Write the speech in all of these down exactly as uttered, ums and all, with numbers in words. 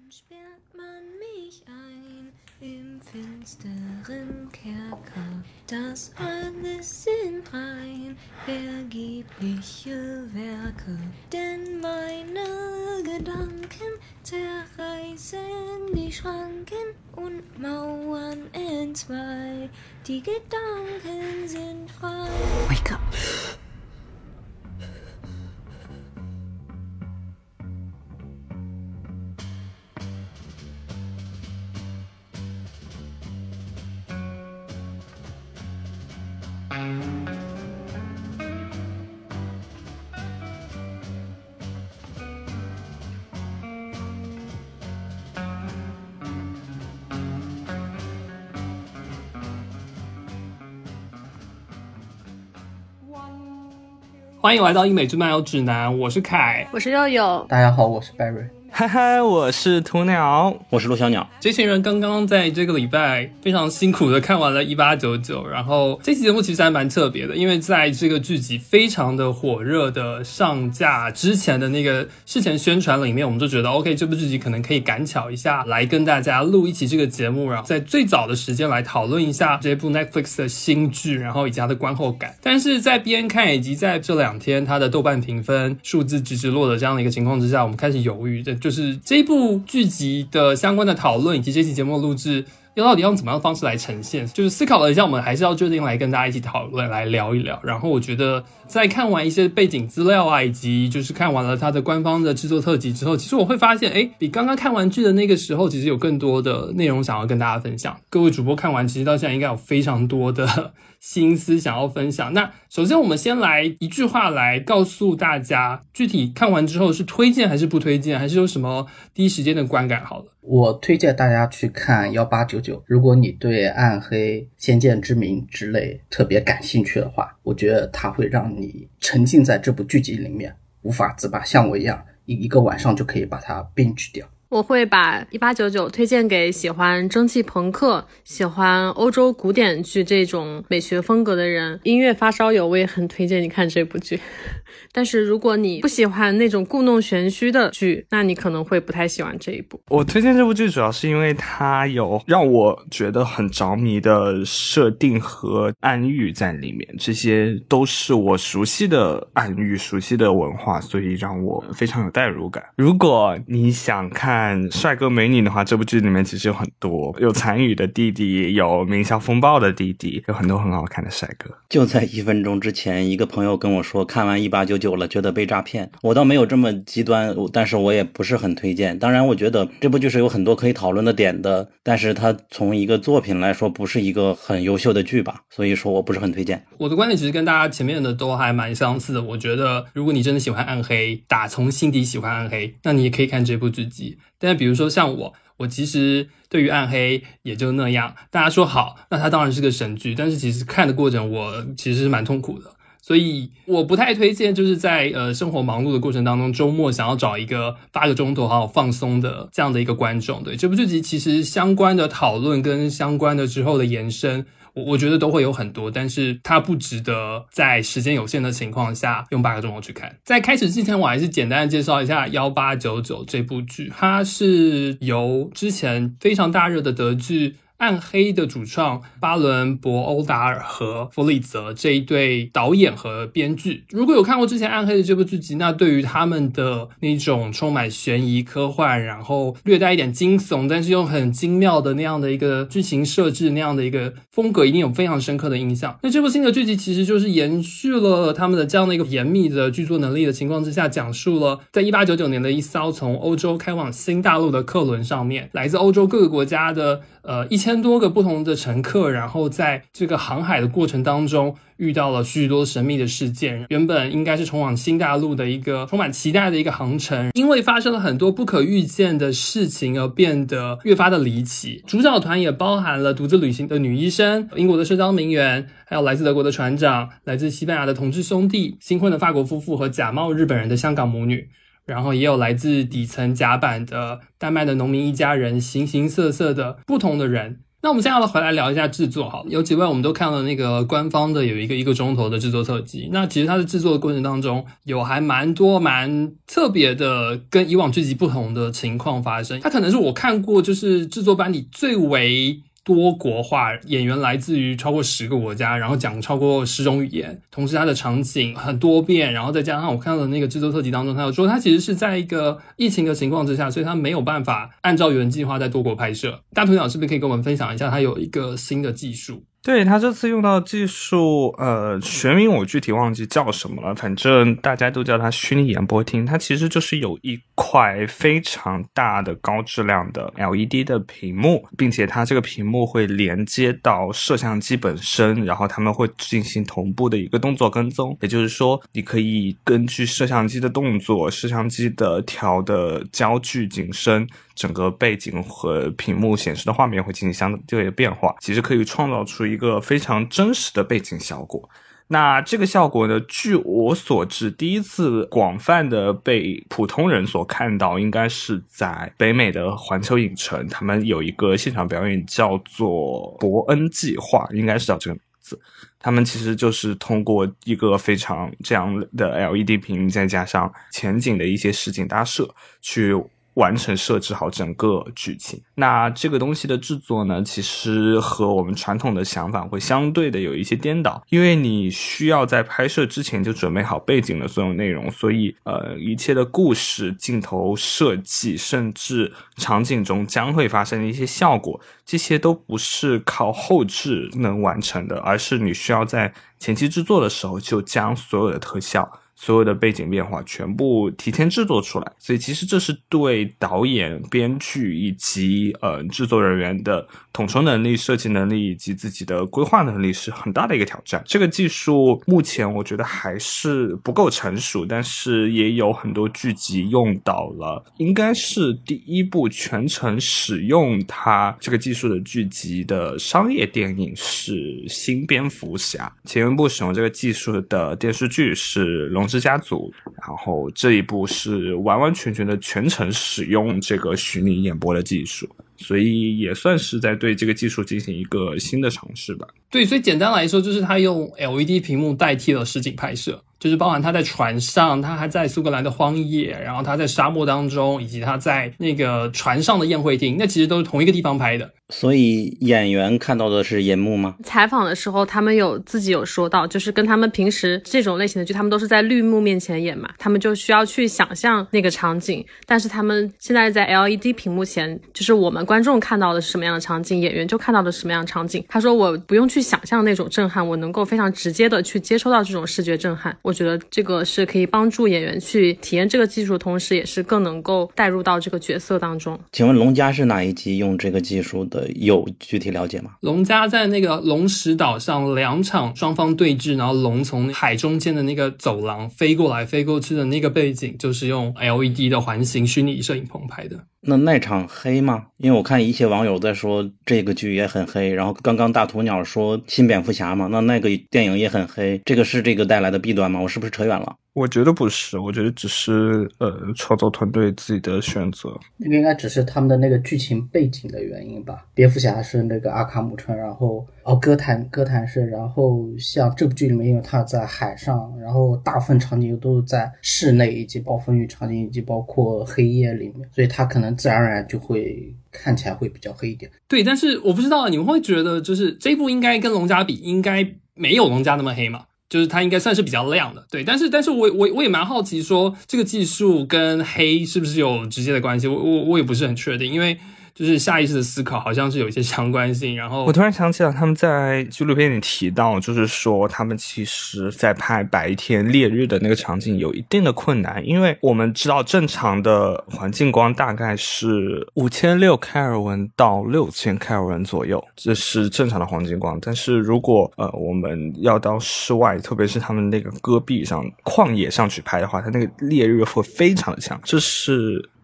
sperrt man mich ein im finsteren Kerker. Das alles sind rein vergebliche Werke, denn meine Gedanken zerreißen die Schranken und Mauern entzwei. Die Gedanken sind frei. Wake up. 欢迎来到英美剧漫游指南，我是凯， 我是佑佑， 大家好，我是 Barry。 嗨嗨，我是鸵鸟， 我是陆小鸟。 这群人刚刚在这个礼拜非常辛苦的看完了一八九九，然后这期节目其实还蛮特别的，因为在这个剧集非常的火热的上架之前的那个事前宣传里面，我们就觉得 OK 这部剧集可能可以赶巧一下来跟大家录一期这个节目，然后在最早的时间来讨论一下这部 Netflix 的新剧，然后以及它的观后感。但是在边看以及在这两天它的豆瓣评分数字直直落的这样的一个情况之下，我们开始犹豫，就是这部剧集的相关的讨论以及这期节目的录制要到底用怎么样的方式来呈现，就是思考了一下，我们还是要决定来跟大家一起讨论，来聊一聊。然后我觉得在看完一些背景资料啊，以及就是看完了它的官方的制作特辑之后，其实我会发现诶比刚刚看完剧的那个时候其实有更多的内容想要跟大家分享。各位主播看完其实到现在应该有非常多的心思想要分享。那首先我们先来一句话来告诉大家，具体看完之后是推荐还是不推荐，还是有什么第一时间的观感好了。 我推荐大家去看一八九九，如果你对暗黑、先见之明之类特别感兴趣的话，我觉得它会让你沉浸在这部剧集里面无法自拔，像我一样一个晚上就可以把它 binge 掉。 我会把一八九九推荐给喜欢蒸汽朋克、喜欢欧洲古典剧这种美学风格的人。音乐发烧友我也很推荐你看这部剧，但是如果你不喜欢那种故弄玄虚的剧，那你可能会不太喜欢这一部。 我推荐这部剧主要是因为它有让我觉得很着迷的设定和暗喻在里面，这些都是我熟悉的暗喻、熟悉的文化，所以让我非常有代入感。如果你想看帅哥美女的话，这部剧里面其实有很多，有残雨的弟弟，有鸣啸风暴的弟弟，有很多很好看的帅哥。 就在一分钟之前，一个朋友跟我说看完一八九九了，觉得被诈骗。我倒没有这么极端，但是我也不是很推荐。当然我觉得这部剧是有很多可以讨论的点的，但是它从一个作品来说不是一个很优秀的剧吧，所以说我不是很推荐。 我的观点其实跟大家前面的都还蛮相似的，我觉得如果你真的喜欢暗黑，打从心底喜欢暗黑，那你也可以看这部剧集。但是比如说像我我其实对于暗黑也就那样，大家说好，那它当然是个神剧，但是其实看的过程我其实是蛮痛苦的，所以我不太推荐就是在呃生活忙碌的过程当中，周末想要找一个八个钟头好好放松的这样的一个观众。对，这部剧集其实相关的讨论跟相关的之后的延伸我, 我觉得都会有很多，但是它不值得在时间有限的情况下用八个钟头去看。在开始之前，我还是简单的介绍一下一八九九这部剧，它是由之前非常大热的德剧暗黑的主创巴伦·博欧达尔和弗里泽这一对导演和编剧。如果有看过之前暗黑的这部剧集，那对于他们的那种充满悬疑科幻，然后略带一点惊悚，但是又很精妙的那样的一个剧情设置，那样的一个风格一定有非常深刻的印象。那这部新的剧集其实就是延续了他们的这样的一个严密的剧作能力的情况之下，讲述了在一八九九年的一艘从欧洲开往新大陆的客轮上面，来自欧洲各个国家的呃一千多个不同的乘客，然后在这个航海的过程当中遇到了许多神秘的事件。原本应该是冲往新大陆的一个充满期待的一个航程，因为发生了很多不可预见的事情而变得越发的离奇。主角团也包含了独自旅行的女医生、英国的社交名媛，还有来自德国的船长、来自西班牙的同志兄弟、新婚的法国夫妇和假冒日本人的香港母女，然后也有来自底层甲板的丹麦的农民一家人，形形色色的不同的人。 那我们接下来回来聊一下制作好了，有几位我们都看了那个官方的有一个一个钟头的制作特辑，那其实它的制作的过程当中有还蛮多蛮特别的跟以往剧集不同的情况发生，它可能是我看过就是制作班底最为多国化，演员来自于超过十个国家，然后讲超过十种语言，同时它的场景很多变，然后再加上我看到的那个制作特辑当中，他有说他其实是在一个疫情的情况之下，所以他没有办法按照原计划在多国拍摄。大图鸟是不是可以跟我们分享一下他有一个新的技术？ 对，他这次用到的技术，呃，学名我具体忘记叫什么了，反正大家都叫它虚拟演播厅。它其实就是有一块非常大的高质量的 L E D 的屏幕，并且它这个屏幕会连接到摄像机本身，然后他们会进行同步的一个动作跟踪。也就是说，你可以根据摄像机的动作、摄像机的调的焦距、景深，整个背景和屏幕显示的画面会进行相对的变化，其实可以创造出一个非常真实的背景效果。那这个效果呢，据我所知，第一次广泛的被普通人所看到，应该是在北美的环球影城，他们有一个现场表演叫做伯恩计划，应该是叫这个名字。他们其实就是通过一个非常这样的 L E D 屏幕，再加上前景的一些实景搭设，去完成设置好整个剧情。那这个东西的制作呢，其实和我们传统的想法会相对的有一些颠倒，因为你需要在拍摄之前就准备好背景的所有内容，所以呃，一切的故事、镜头设计，甚至场景中将会发生的一些效果，这些都不是靠后制能完成的，而是你需要在前期制作的时候就将所有的特效、所有的背景变化全部提前制作出来。所以其实这是对导演、编剧以及呃制作人员的统筹能力、设计能力以及自己的规划能力是很大的一个挑战。这个技术目前我觉得还是不够成熟，但是也有很多剧集用到了，应该是第一部全程使用它这个技术的剧集的商业电影是新蝙蝠侠，前一部使用这个技术的电视剧是龙之家族，然后这一部是完完全全的全程使用这个虚拟演播的技术，所以也算是在对这个技术进行一个新的尝试吧。 对，所以简单来说就是他用 L E D 屏幕代替了实景拍摄，就是包含他在船上，他还在苏格兰的荒野，然后他在沙漠当中，以及他在那个船上的宴会厅，那其实都是同一个地方拍的。 所以演员看到的是银幕吗？ 采访的时候他们有自己有说到，就是跟他们平时这种类型的剧他们都是在绿幕面前演嘛，他们就需要去想象那个场景，但是他们现在在 L E D 屏幕前，就是我们观众看到的是什么样的场景，演员就看到的是什么样的场景。他说我不用去想象那种震撼，我能够非常直接的去接收到这种视觉震撼。我觉得这个是可以帮助演员去体验这个技术的同时，也是更能够带入到这个角色当中。 请问龙家是哪一集用这个技术的？有具体了解吗？ 龙家在那个龙石岛上两场双方对峙，然后龙从海中间的那个走廊飞过来飞过去的那个背景，就是用 L E D 的环形虚拟摄影棚拍的。 那那场黑吗？因为我看一些网友在说这个剧也很黑，然后刚刚大鸵鸟说新蝙蝠侠嘛，那那个电影也很黑，这个是这个带来的弊端吗？我是不是扯远了？ 我觉得不是，我觉得只是呃创作团队自己的选择。 那个应该只是他们的那个剧情背景的原因吧。蝙蝠侠是那个阿卡姆城，然后哦哥谭哥谭市，然后像这部剧里面因为他在海上，然后大部分场景都是在室内，以及暴风雨场景，以及包括黑夜里面，所以他可能自然而然就会看起来会比较黑一点。 对，但是我不知道你们会觉得就是这一部应该跟龙家比应该没有龙家那么黑嘛，就是它应该算是比较亮的。对，但是但是我我我也蛮好奇说这个技术跟黑是不是有直接的关系，我我我也不是很确定，因为就是下意识的思考好像是有一些相关性。然后我突然想起来他们在纪录片里提到，就是说他们其实在拍白天烈日的那个场景有一定的困难，因为我们知道正常的环境光大概是五千六百开尔文到六千开尔文左右，这是正常的环境光。但是如果呃我们要到室外，特别是他们那个戈壁上旷野上去拍的话，它那个烈日会非常的强，这是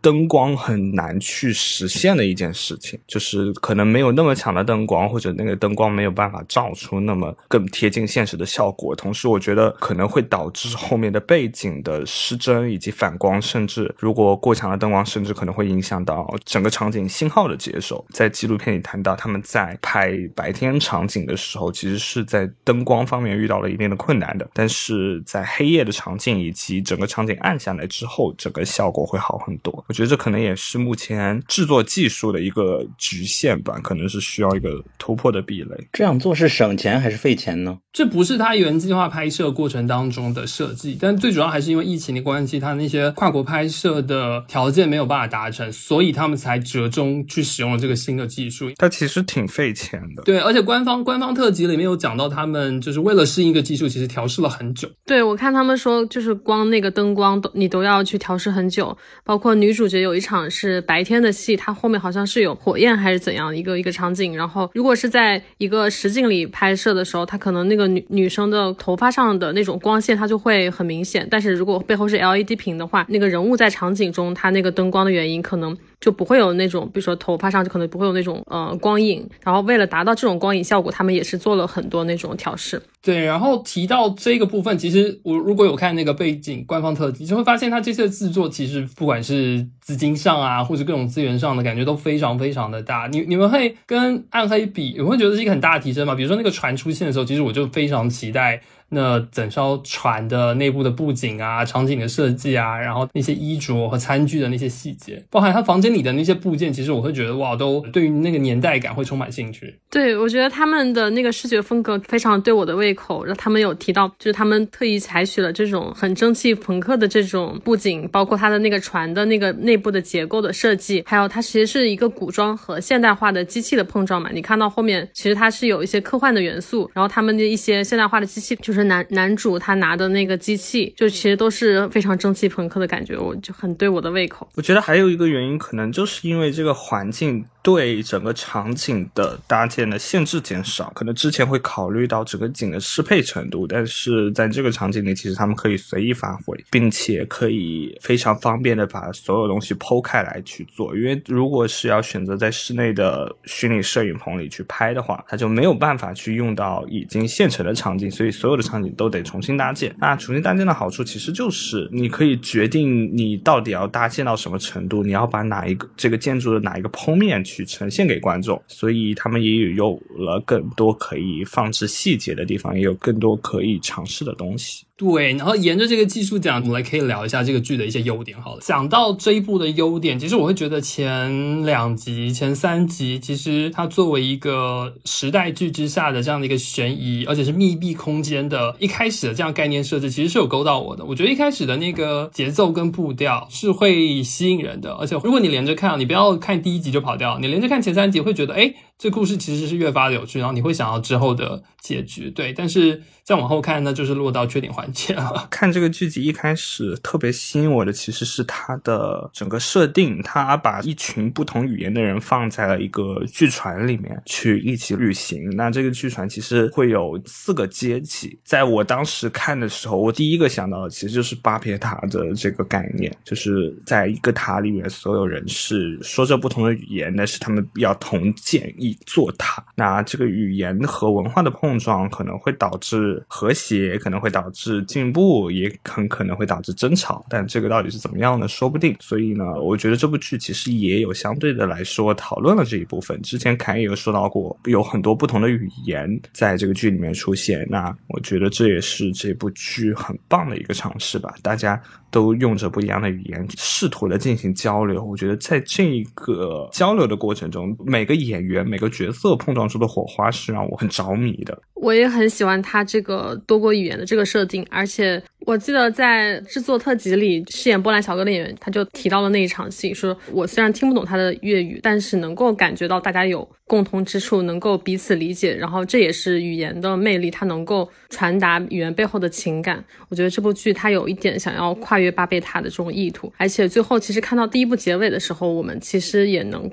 灯光很难去实现的一件事情，就是可能没有那么强的灯光，或者那个灯光没有办法照出那么更贴近现实的效果。同时我觉得可能会导致后面的背景的失真以及反光，甚至如果过强的灯光甚至可能会影响到整个场景信号的接收。在纪录片里谈到他们在拍白天场景的时候其实是在灯光方面遇到了一定的困难的，但是在黑夜的场景以及整个场景暗下来之后，整个效果会好很多。我觉得这可能也是目前制作技术的一个局限吧，可能是需要一个突破的壁垒。 这样做是省钱还是费钱呢？ 这不是他原计划拍摄过程当中的设计，但最主要还是因为疫情的关系，他那些跨国拍摄的条件没有办法达成，所以他们才折中去使用了这个新的技术。 它其实挺费钱的。 对，而且官方官方特辑里面有讲到，他们就是为了适应一个技术，其实调试了很久。 对，我看他们说，就是光那个灯光都你都要去调试很久，包括女主角有一场是白天的戏，它后面好像是有火焰还是怎样一个一个场景，然后如果是在一个实景里拍摄的时候，它可能那个女女生的头发上的那种光线它就会很明显，但是如果背后是 L E D 屏的话，那个人物在场景中它那个灯光的原因可能就不会有那种，比如说头发上就可能不会有那种呃光影，然后为了达到这种光影效果，他们也是做了很多那种调试。 对，然后提到这个部分，其实我如果有看那个背景官方特辑，就会发现他这次的制作其实不管是资金上啊，或者各种资源上的感觉都非常非常的大。你你们会跟暗黑比，你会觉得是一个很大的提升吗？比如说那个船出现的时候，其实我就非常期待那整艘船的内部的布景啊、场景的设计啊，然后那些衣着和餐具的那些细节，包含他房间里的那些部件，其实我会觉得哇，都对于那个年代感会充满兴趣。 对，我觉得他们的那个视觉风格非常对我的胃口，他们有提到就是他们特意采取了这种很蒸汽朋克的这种布景，包括它的那个船的那个内部的结构的设计，还有它其实是一个古装和现代化的机器的碰撞嘛。你看到后面其实它是有一些科幻的元素，然后他们的一些现代化的机器，就是男男主他拿的那个机器就其实都是非常蒸汽朋克的感觉，我就很对我的胃口。 我觉得还有一个原因可能就是因为这个环境对整个场景的搭建的限制减少，可能之前会考虑到整个景的适配程度，但是在这个场景里其实他们可以随意发挥，并且可以非常方便的把所有东西剖开来去做。因为如果是要选择在室内的虚拟摄影棚里去拍的话，它就没有办法去用到已经现成的场景，所以所有的场景都得重新搭建。那重新搭建的好处其实就是你可以决定你到底要搭建到什么程度，你要把哪一个这个建筑的哪一个剖面去呈现给观众，所以他们也有了更多可以放置细节的地方，也有更多可以尝试的东西。 对，然后沿着这个技术讲，我们来可以聊一下这个剧的一些优点好了。讲到这一部的优点，其实我会觉得前两集、前三集，其实它作为一个时代剧之下的这样的一个悬疑，而且是密闭空间的一开始的这样概念设置，其实是有勾到我的。我觉得一开始的那个节奏跟步调是会吸引人的，而且如果你连着看，你不要看第一集就跑掉，你连着看前三集会觉得，诶，这故事其实是越发的有趣，然后你会想要之后的结局。对，但是再往后看呢，就是落到缺点环节了。 看这个剧集一开始特别吸引我的其实是它的整个设定，它把一群不同语言的人放在了一个巨船里面去一起旅行。那这个巨船其实会有四个阶级，在我当时看的时候，我第一个想到的其实就是巴别塔的这个概念，就是在一个塔里面所有人是说着不同的语言，但是他们要同建一座塔。那这个语言和文化的碰撞可能会导致和谐，可能会导致进步，也很可能会导致争吵，但这个到底是怎么样呢？说不定。所以呢，我觉得这部剧其实也有相对的来说讨论了这一部分。之前凯也有说到过，有很多不同的语言在这个剧里面出现，那我觉得这也是这部剧很棒的一个尝试吧。大家都用着不一样的语言试图的进行交流，我觉得在这个交流的过程中，每个演员每个角色碰撞出的火花是让我很着迷的。 我也很喜欢他这个多国语言的这个设定，而且我记得在制作特辑里饰演波兰小哥的演员他就提到了那一场戏，说我虽然听不懂他的粤语，但是能够感觉到大家有共同之处，能够彼此理解，然后这也是语言的魅力，它能够传达语言背后的情感。我觉得这部剧它有一点想要跨越巴贝塔的这种意图，而且最后其实看到第一部结尾的时候，我们其实也能够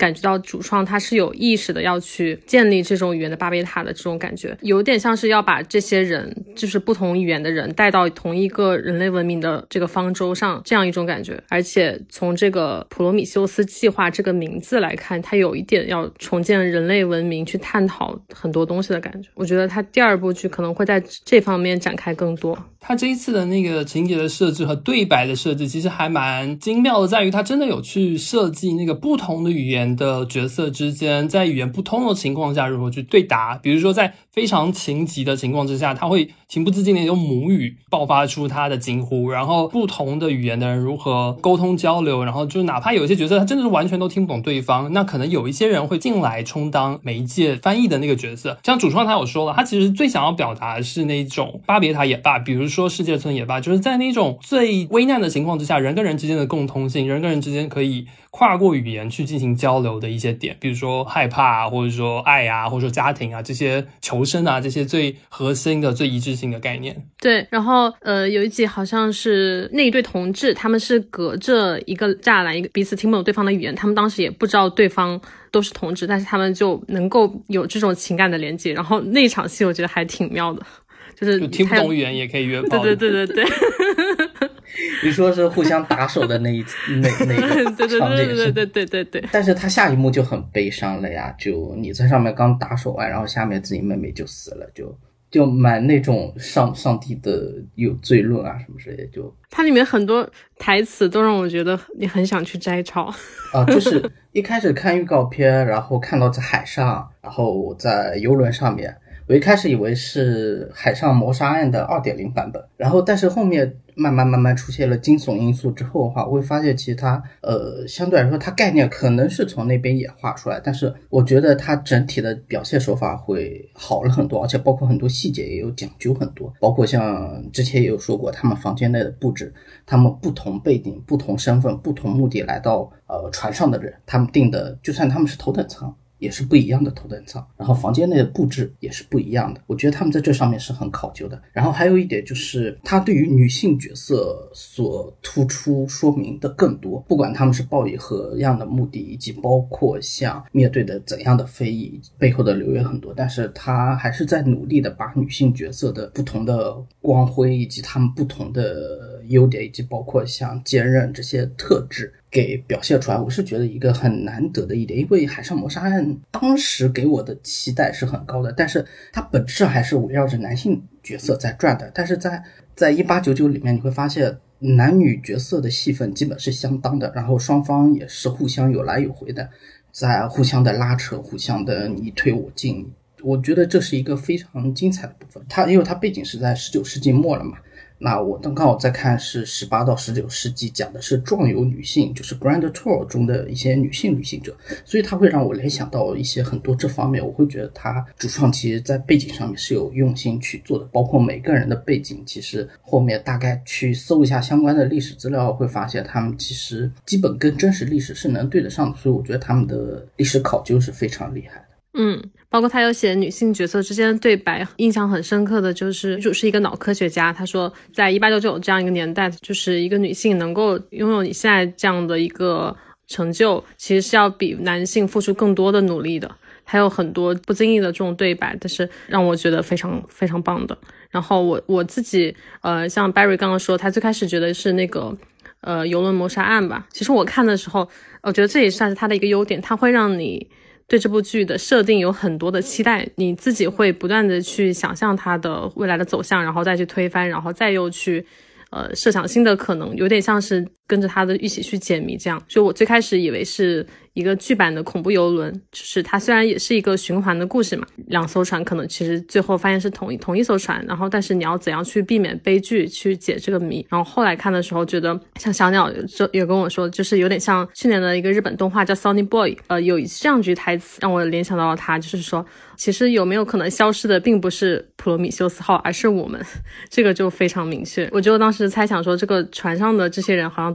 感觉到主创他是有意识的要去建立这种语言的巴别塔的这种感觉，有点像是要把这些人，就是不同语言的人带到同一个人类文明的这个方舟上，这样一种感觉。而且从这个普罗米修斯计划这个名字来看，它有一点要重建人类文明，去探讨很多东西的感觉。我觉得它第二部剧可能会在这方面展开更多。 他这一次的那个情节的设置和对白的设置其实还蛮精妙的，在于他真的有去设计那个不同的语言的角色之间在语言不通的情况下如何去对答。比如说在非常情急的情况之下，他会情不自禁的用母语爆发出他的惊呼，然后不同的语言的人如何沟通交流，然后就哪怕有一些角色他真的是完全都听不懂对方，那可能有一些人会进来充当媒介翻译的那个角色。像主创他有说了，他其实最想要表达的是那种巴别塔也罢，比如说世界村也罢，就是在那种最危难的情况之下，人跟人之间的共通性，人跟人之间可以跨过语言去进行交流的一些点，比如说害怕啊，或者说爱啊，或者说家庭啊，这些求生啊，这些最核心的最一致性的概念。 对，然后呃有一集好像是那一对同志，他们是隔着一个栅栏，一个彼此听不懂对方的语言，他们当时也不知道对方都是同志，但是他们就能够有这种情感的连接，然后那场戏我觉得还挺妙的，就是就听不懂语言也可以约炮。 对对对对对你说是互相打手的那一那那个场景， 对对对对对对对。 但是他下一幕就很悲伤了呀，就你在上面刚打手完，然后下面自己妹妹就死了，就就蛮那种上上帝的有罪论啊什么之类的。就它里面很多台词都让我觉得你很想去摘抄啊，就是一开始看预告片，然后看到在海上，然后在游轮上面，我一开始以为是海上谋杀案的 二点零 版本，然后但是后面慢慢慢慢出现了惊悚因素之后的话，我会发现其实它呃相对来说它概念可能是从那边演化出来，但是我觉得它整体的表现手法会好了很多，而且包括很多细节也有讲究很多，包括像之前也有说过他们房间内的布置，他们不同背景不同身份不同目的来到呃船上的人，他们定的就算他们是头等舱也是不一样的头等舱，然后房间内的布置也是不一样的，我觉得他们在这上面是很考究的。然后还有一点就是他对于女性角色所突出说明的更多，不管他们是抱以何样的目的，以及包括像面对的怎样的非议，背后的留言很多，但是他还是在努力的把女性角色的不同的光辉以及他们不同的优点，以及包括像坚韧这些特质给表现出来，我是觉得一个很难得的一点。因为海上谋杀案当时给我的期待是很高的，但是它本质还是围绕着男性角色在转的，但是在在一八九九里面你会发现男女角色的戏份基本是相当的，然后双方也是互相有来有回的，在互相的拉扯，互相的你推我进，我觉得这是一个非常精彩的部分。它因为它背景是在十九世纪末了嘛，那我刚好在看是十八到十九世纪，讲的是壮游女性，就是 Grand Tour 中的一些女性旅行者，所以它会让我联想到一些很多这方面，我会觉得它主创其实在背景上面是有用心去做的，包括每个人的背景，其实后面大概去搜一下相关的历史资料，会发现他们其实基本跟真实历史是能对得上的，所以我觉得他们的历史考究是非常厉害的。 嗯，包括他有写女性角色之间的对白，印象很深刻的就是女主是一个脑科学家，她说在一八九九这样一个年代，就是一个女性能够拥有你现在这样的一个成就，其实是要比男性付出更多的努力的。还有很多不经意的这种对白，但是让我觉得非常非常棒的。然后我我自己呃，像 Barry 刚刚说，他最开始觉得是那个呃游轮谋杀案吧，其实我看的时候，我觉得这也算是他的一个优点，他会让你对这部剧的设定有很多的期待，你自己会不断的去想象它的未来的走向，然后再去推翻，然后再又去呃设想新的可能，有点像是跟着它的一起去解谜这样。就我最开始以为是一个剧版的恐怖游轮，就是它虽然也是一个循环的故事嘛，两艘船可能其实最后发现是同一同一艘船，然后但是你要怎样去避免悲剧，去解这个谜。然后后来看的时候觉得像小鸟就有跟我说，就是有点像去年的一个日本动画叫 Sonny Boy， 呃，有这样句台词让我联想到了它，就是说其实有没有可能消失的并不是普罗米修斯号，而是我们，这个就非常明确。我就当时猜想说这个船上的这些人好像都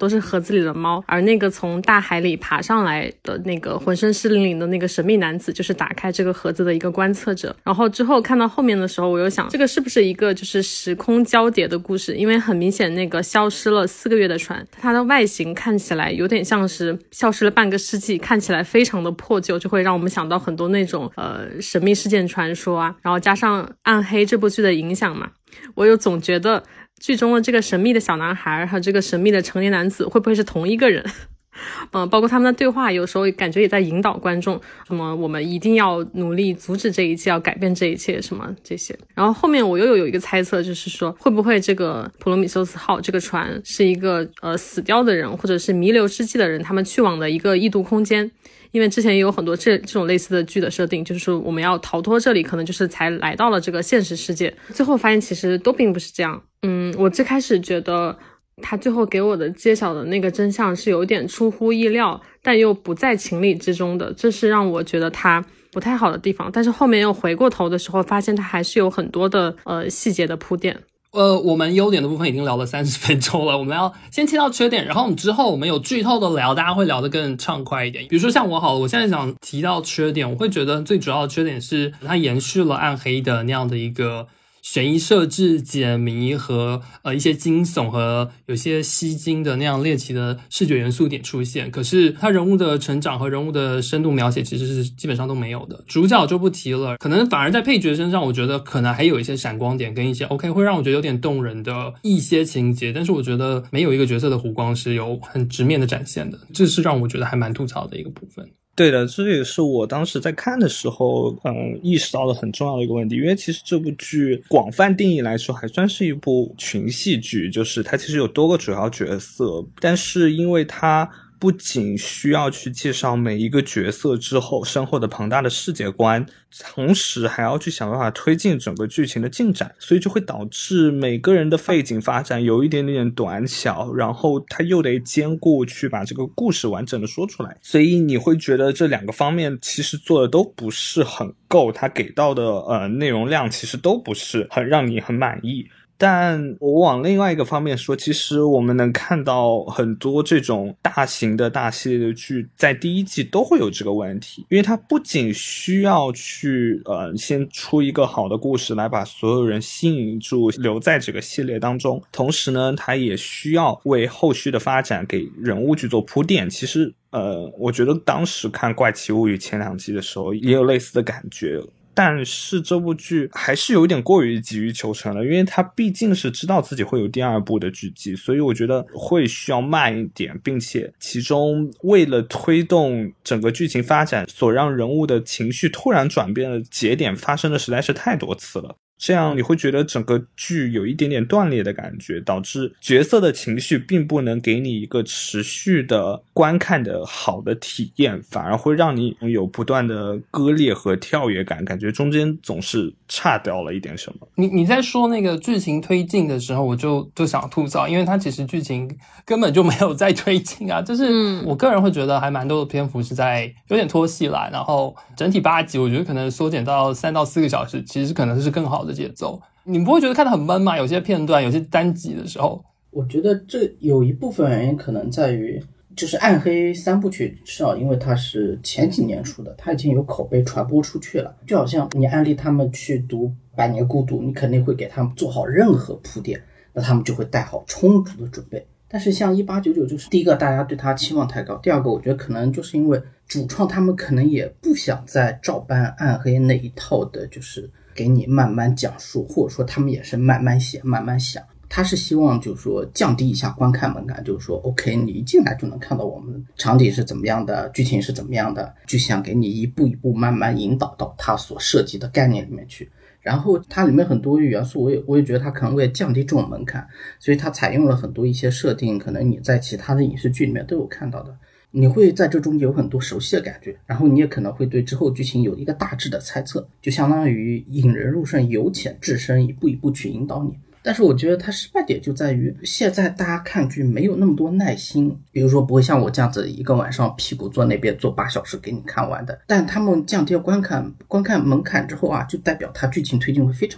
都是盒子里的猫，而那个从大海里爬上来的那个浑身湿淋淋的那个神秘男子就是打开这个盒子的一个观测者。然后之后看到后面的时候，我又想这个是不是一个就是时空交叠的故事，因为很明显那个消失了四个月的船，它的外形看起来有点像是消失了半个世纪，看起来非常的破旧，就会让我们想到很多那种呃神秘事件传说啊，然后加上暗黑这部剧的影响嘛，我又总觉得剧中的这个神秘的小男孩和这个神秘的成年男子会不会是同一个人。呃，包括他们的对话有时候感觉也在引导观众，什么我们一定要努力阻止这一切，要改变这一切，什么这些。然后后面我又有一个猜测，就是说会不会这个普罗米修斯号这个船是一个呃死掉的人或者是弥留之际的人他们去往的一个异度空间，因为之前也有很多这这种类似的剧的设定，就是说我们要逃脱这里，可能就是才来到了这个现实世界，最后发现其实都并不是这样。嗯，我最开始觉得他最后给我的揭晓的那个真相是有点出乎意料，但又不在情理之中的，这是让我觉得他不太好的地方。但是后面又回过头的时候，发现他还是有很多的呃细节的铺垫。 呃，我们优点的部分已经聊了三十分钟了，我们要先切到缺点，然后我们之后我们有剧透的聊，大家会聊得更畅快一点。比如说像我好了，我现在想提到缺点，我会觉得最主要的缺点是它延续了暗黑的那样的一个悬疑设置、解谜和呃一些惊悚和有些吸睛的那样猎奇的视觉元素点出现，可是他人物的成长和人物的深度描写其实是基本上都没有的。主角就不提了，可能反而在配角身上，我觉得可能还有一些闪光点跟一些 OK 会让我觉得有点动人的一些情节，但是我觉得没有一个角色的弧光是有很直面的展现的，这是让我觉得还蛮吐槽的一个部分。 对的，这也是我当时在看的时候嗯，意识到的很重要的一个问题。因为其实这部剧广泛定义来说还算是一部群戏剧，就是它其实有多个主要角色，但是因为它不仅需要去介绍每一个角色之后身后的庞大的世界观，同时还要去想办法推进整个剧情的进展，所以就会导致每个人的背景发展有一点点短小，然后他又得兼顾去把这个故事完整的说出来，所以你会觉得这两个方面其实做的都不是很够，他给到的呃内容量其实都不是很让你很满意。但我往另外一个方面说，其实我们能看到很多这种大型的大系列的剧在第一季都会有这个问题，因为它不仅需要去呃先出一个好的故事来把所有人吸引住留在这个系列当中，同时呢它也需要为后续的发展给人物去做铺垫。其实呃我觉得当时看怪奇物语前两季的时候也有类似的感觉，但是这部剧还是有点过于急于求成了，因为它毕竟是知道自己会有第二部的剧集，所以我觉得会需要慢一点，并且其中为了推动整个剧情发展所让人物的情绪突然转变的节点发生的实在是太多次了，这样你会觉得整个剧有一点点断裂的感觉，导致角色的情绪并不能给你一个持续的观看的好的体验，反而会让你有不断的割裂和跳跃感，感觉中间总是差掉了一点什么。 你你在说那个剧情推进的时候，我就就想吐槽，因为它其实剧情根本就没有在推进啊，就是我个人会觉得还蛮多的篇幅是在有点拖戏啦，然后整体八集我觉得可能缩减到三到四个小时，其实可能是更好的节奏。你不会觉得看得很闷吗？有些片段有些单集的时候， 我觉得这有一部分原因可能在于就是暗黑三部曲，至少因为它是前几年出的，它已经有口碑传播出去了，就好像你安利他们去读百年孤独，你肯定会给他们做好任何铺垫，那他们就会带好充足的准备。但是像一八九九就是第一个大家对他期望太高，第二个我觉得可能就是因为主创他们可能也不想再照搬暗黑那一套的，就是给你慢慢讲述，或者说他们也是慢慢写慢慢想，他是希望就是说降低一下观看门槛，就是说 OK 你一进来就能看到我们场景是怎么样的，剧情是怎么样的，就想给你一步一步慢慢引导到他所设计的概念里面去。然后它里面很多元素我也我也觉得它可能会降低这种门槛，所以它采用了很多一些设定，可能你在其他的影视剧里面都有看到的，你会在这中有很多熟悉的感觉，然后你也可能会对之后剧情有一个大致的猜测，就相当于引人入胜，由浅至深，一步一步去引导你。但是我觉得它失败点就在于现在大家看剧没有那么多耐心，比如说不会像我这样子一个晚上屁股坐那边坐八小时给你看完的，但他们降低了观看观看门槛之后啊，就代表它剧情推进会非常快，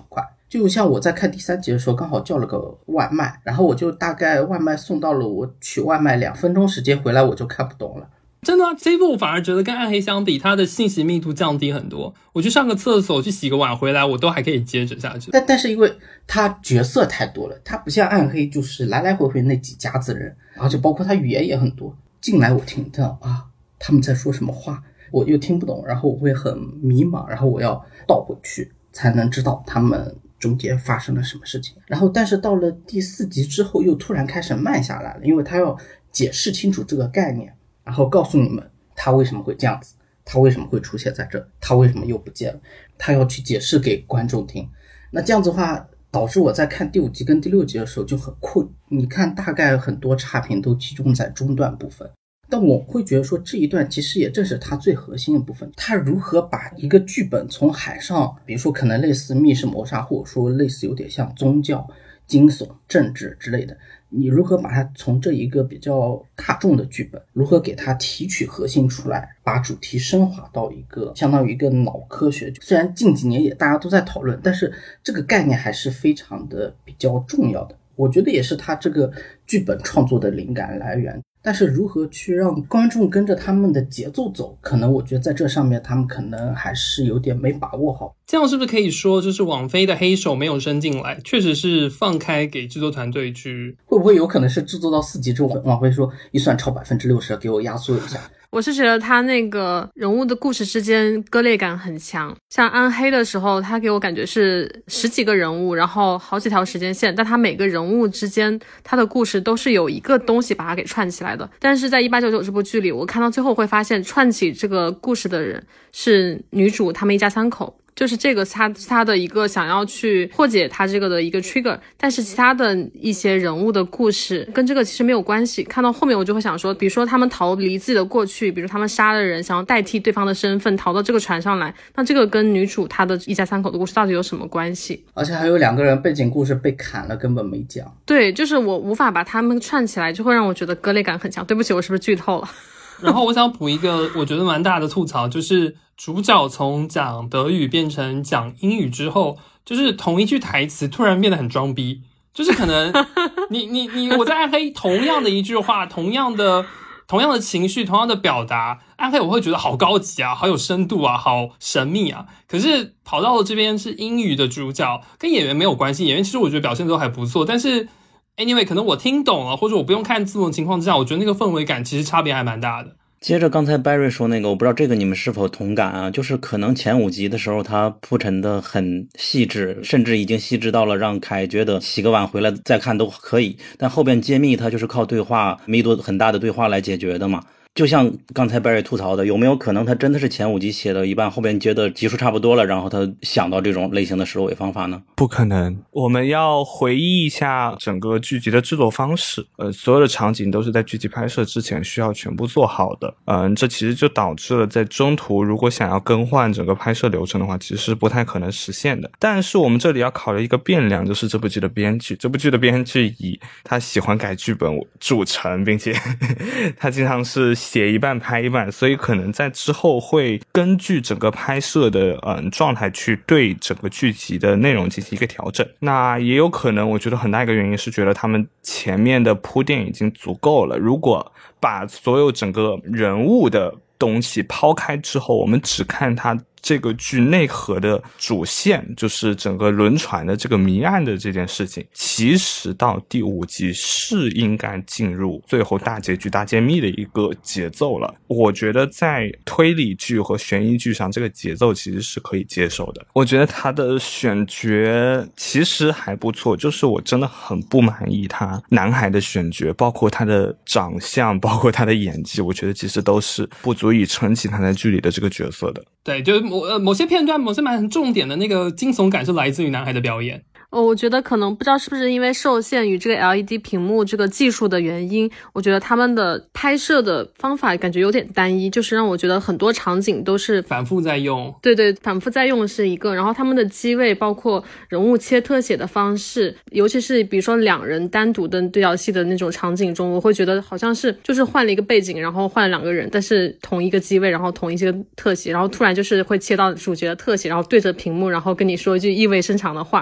就像我在看第三集的时候，刚好叫了个外卖，然后我就大概外卖送到了我取外卖两分钟时间回来，我就看不懂了。 真的、啊，这一部我反而觉得跟暗黑相比，它的信息密度降低很多。我去上个厕所，去洗个碗回来，我都还可以接着下去。 但但是因为它角色太多了，它不像暗黑，就是来来回回那几家子人，而且包括它语言也很多。进来我听到啊，他们在说什么话，我又听不懂，然后我会很迷茫，然后我要倒回去才能知道他们中间发生了什么事情。然后但是到了第四集之后又突然开始慢下来了，因为他要解释清楚这个概念，然后告诉你们他为什么会这样子，他为什么会出现在这，他为什么又不见了，他要去解释给观众听。那这样子的话导致我在看第五集跟第六集的时候就很困，你看大概很多差评都集中在中段部分，但我会觉得说这一段其实也正是它最核心的部分，它如何把一个剧本从海上，比如说可能类似密室谋杀，或者说类似有点像宗教、惊悚、政治之类的，你如何把它从这一个比较大众的剧本，如何给它提取核心出来，把主题升华到一个相当于一个脑科学。虽然近几年也大家都在讨论，但是这个概念还是非常的比较重要的，我觉得也是它这个剧本创作的灵感来源。但是如何去让观众跟着他们的节奏走，可能我觉得在这上面他们可能还是有点没把握好。 这样是不是可以说就是网飞的黑手没有伸进来，确实是放开给制作团队去？ 会不会有可能是制作到四集之后，网飞说预算超百分之六十，给我压缩一下？ 我是觉得他那个人物的故事之间割裂感很强，像暗黑的时候他给我感觉是十几个人物，然后好几条时间线，但他每个人物之间他的故事都是有一个东西把它给串起来的。但是在一八九九这部剧里，我看到最后会发现串起这个故事的人是女主他们一家三口，就是这个他他的一个想要去破解他这个的一个 trigger， 但是其他的一些人物的故事跟这个其实没有关系。看到后面我就会想说，比如说他们逃离自己的过去，比如他们杀了人想要代替对方的身份逃到这个船上来，那这个跟女主她的一家三口的故事到底有什么关系？ 而且还有两个人背景故事被砍了根本没讲。 对，就是我无法把他们串起来，就会让我觉得割裂感很强。对不起，我是不是剧透了？ 然后我想补一个我觉得蛮大的吐槽，就是主角从讲德语变成讲英语之后，就是同一句台词突然变得很装逼，就是可能你你你我在暗黑同样的一句话，同样的同样的情绪，同样的表达，暗黑我会觉得好高级啊，好有深度啊，好神秘啊。可是跑到了这边是英语的主角，跟演员没有关系，演员其实我觉得表现都还不错，但是anyway 可能我听懂了，或者我不用看字幕的情况之下，我觉得那个氛围感其实差别还蛮大的。 接着刚才 Barry 说那个，我不知道这个你们是否同感啊，就是可能前五集的时候他铺陈的很细致，甚至已经细致到了让凯觉得洗个碗回来再看都可以，但后边揭秘他就是靠对话，密度很大的对话来解决的嘛。就像刚才 Barry 吐槽的，有没有可能他真的是前五集写到一半，后边觉得集数差不多了，然后他想到这种类型的收尾方法呢？ 不可能，我们要回忆一下整个剧集的制作方式，呃，所有的场景都是在剧集拍摄之前需要全部做好的，嗯、呃，这其实就导致了在中途如果想要更换整个拍摄流程的话，其实是不太可能实现的。但是我们这里要考虑一个变量，就是这部剧的编剧，这部剧的编剧以他喜欢改剧本著称，并且他经常是写一半拍一半，所以可能在之后会根据整个拍摄的嗯状态去对整个剧集的内容进行一个调整。那也有可能我觉得很大一个原因是觉得他们前面的铺垫已经足够了，如果把所有整个人物的东西抛开之后，我们只看它这个剧内核的主线，就是整个轮船的这个谜案的这件事情，其实到第五集是应该进入最后大结局大揭秘的一个节奏了。我觉得在推理剧和悬疑剧上这个节奏其实是可以接受的。我觉得他的选角其实还不错，就是我真的很不满意他男孩的选角，包括他的长相，包括他的演技，我觉得其实都是不足以撑起他在剧里的这个角色的。 对，就是某呃某些片段，某些蛮重点的那个惊悚感是来自于男孩的表演。 哦，我觉得可能不知道是不是因为受限于这个 L E D 屏幕这个技术的原因，我觉得他们的拍摄的方法感觉有点单一，就是让我觉得很多场景都是反复在用。 对对，反复在用是一个，然后他们的机位包括人物切特写的方式，尤其是比如说两人单独的对角戏的那种场景中，我会觉得好像是就是换了一个背景，然后换了两个人，但是同一个机位，然后同一些特写，然后突然就是会切到主角的特写，然后对着屏幕，然后跟你说一句意味深长的话。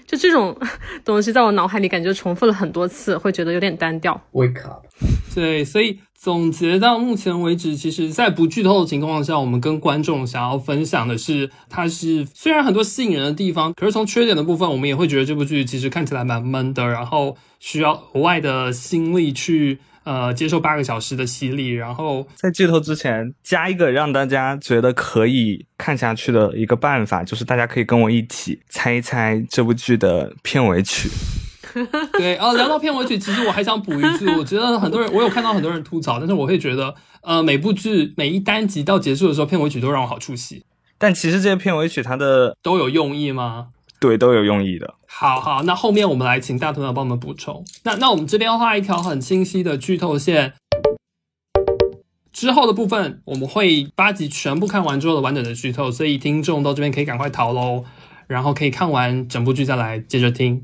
就这种东西在我脑海里感觉重复了很多次，会觉得有点单调。 Wake up。 对，所以总结到目前为止，其实在不剧透的情况下，我们跟观众想要分享的是，它是虽然很多吸引人的地方，可是从缺点的部分，我们也会觉得这部剧其实看起来蛮闷的，然后需要额外的心力去呃接受八个小时的洗礼。然后在剧透之前加一个让大家觉得可以看下去的一个办法，就是大家可以跟我一起猜一猜这部剧的片尾曲。 对哦，聊到片尾曲，其实我还想补一句，我觉得很多人，我有看到很多人吐槽，但是我会觉得，呃，每部剧每一单集到结束的时候，片尾曲都让我好出戏。 但其实这些片尾曲它的都有用意吗？ 对，都有用意的。 好好，那后面我们来请大头鸟帮我们补充。那那我们这边画一条很清晰的剧透线。之后的部分我们会八集全部看完之后的完整的剧透，所以听众到这边可以赶快逃咯，然后可以看完整部剧再来接着听。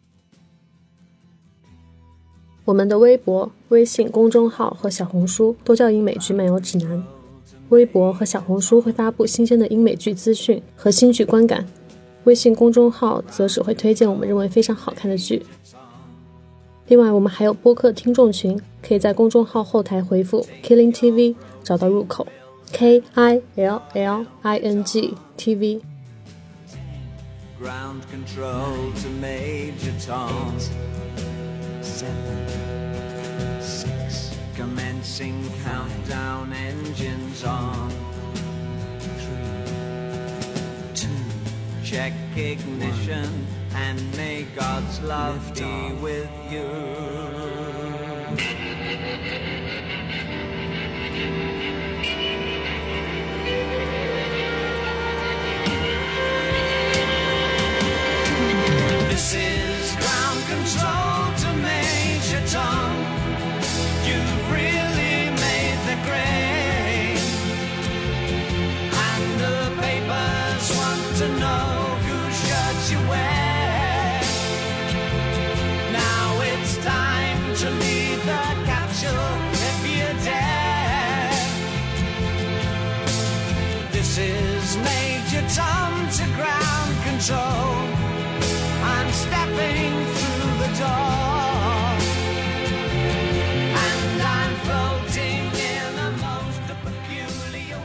我们的微博、微信公众号和小红书都叫英美剧漫游指南。微博和小红书会发布新鲜的英美剧资讯和新剧观感，微信公众号则只会推荐我们认为非常好看的剧。另外，我们还有播客听众群，可以在公众号后台回复 Killing T V 找到入口 K I L L I N G T V。 Ground control to Major Tom. Seven, six, commencing countdown, engines on. Three, two, check ignition, and may God's love be with you. This is ground control to Major Tom. You've really made the grade, and the papers want to know whose shirt you wear. Now it's time to leave the capsule if you dare. This is Major Tom to ground control. I'm stepping through the door, and I'm floating in a most peculiar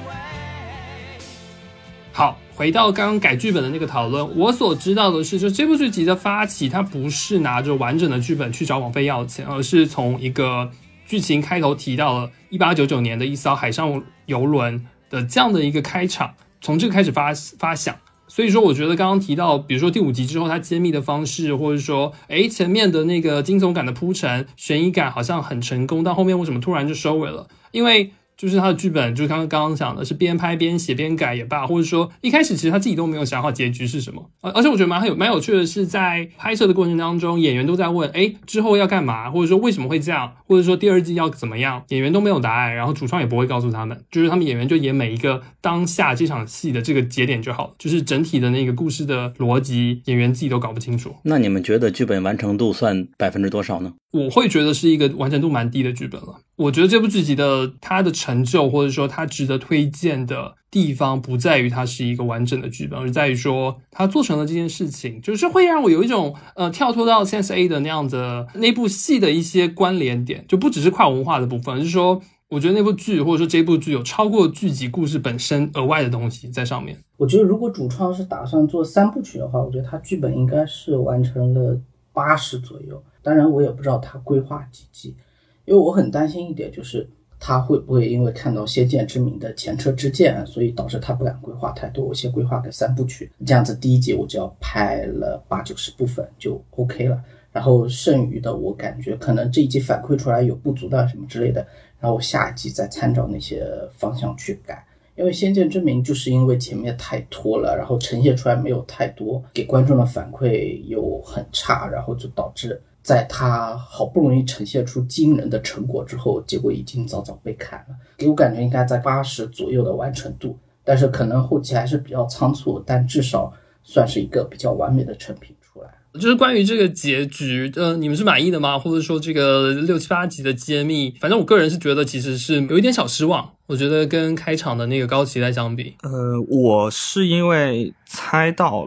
way. 好，回到刚刚改剧本的那个讨论，我所知道的是，就这部剧集的发起，它不是拿着完整的剧本去找网飞要钱，而是从一个剧情开头提到了一八九九年的一艘海上游轮的这样的一个开场，从这个开始发发想。所以说我觉得刚刚提到比如说第五集之后它揭秘的方式，或者说诶前面的那个惊悚感的铺陈，悬疑感好像很成功，但后面为什么突然就收尾了？因为就是他的剧本就是刚刚刚刚讲的是边拍边写边改也罢，或者说一开始其实他自己都没有想好结局是什么。而且我觉得蛮有蛮有趣的是，在拍摄的过程当中，演员都在问诶之后要干嘛，或者说为什么会这样，或者说第二季要怎么样，演员都没有答案，然后主创也不会告诉他们，就是他们演员就演每一个当下这场戏的这个节点就好了，就是整体的那个故事的逻辑演员自己都搞不清楚。 那你们觉得剧本完成度算百分之多少呢？ 我会觉得是一个完成度蛮低的剧本了。我觉得这部剧集的它的成就，或者说它值得推荐的地方，不在于它是一个完整的剧本，而在于说它做成了这件事情，就是会让我有一种呃跳脱到 Sense A 的那样的那部戏的一些关联点，就不只是跨文化的部分，而是说我觉得那部剧或者说这部剧有超过剧集故事本身额外的东西在上面。 我觉得如果主创是打算做三部曲的话，我觉得他剧本应该是完成了八十左右。当然我也不知道他规划几季，因为我很担心一点，就是他会不会因为看到先见之明的前车之鉴，所以导致他不敢规划太多，我先规划个三部曲，这样子第一集我只要拍了八九十部分就 OK 了，然后剩余的我感觉可能这一季反馈出来有不足的什么之类的，然后我下一季再参照那些方向去改。因为先见之明就是因为前面太拖了，然后呈现出来没有太多，给观众的反馈又很差，然后就导致在他好不容易呈现出惊人的成果之后，结果已经早早被砍了。给我感觉应该在八十左右的完成度，但是可能后期还是比较仓促，但至少算是一个比较完美的成品出来。 就是关于这个结局呃，你们是满意的吗？或者说这个六七八集的揭秘，反正我个人是觉得其实是有一点小失望，我觉得跟开场的那个高期待相比。 呃，我是因为猜到了，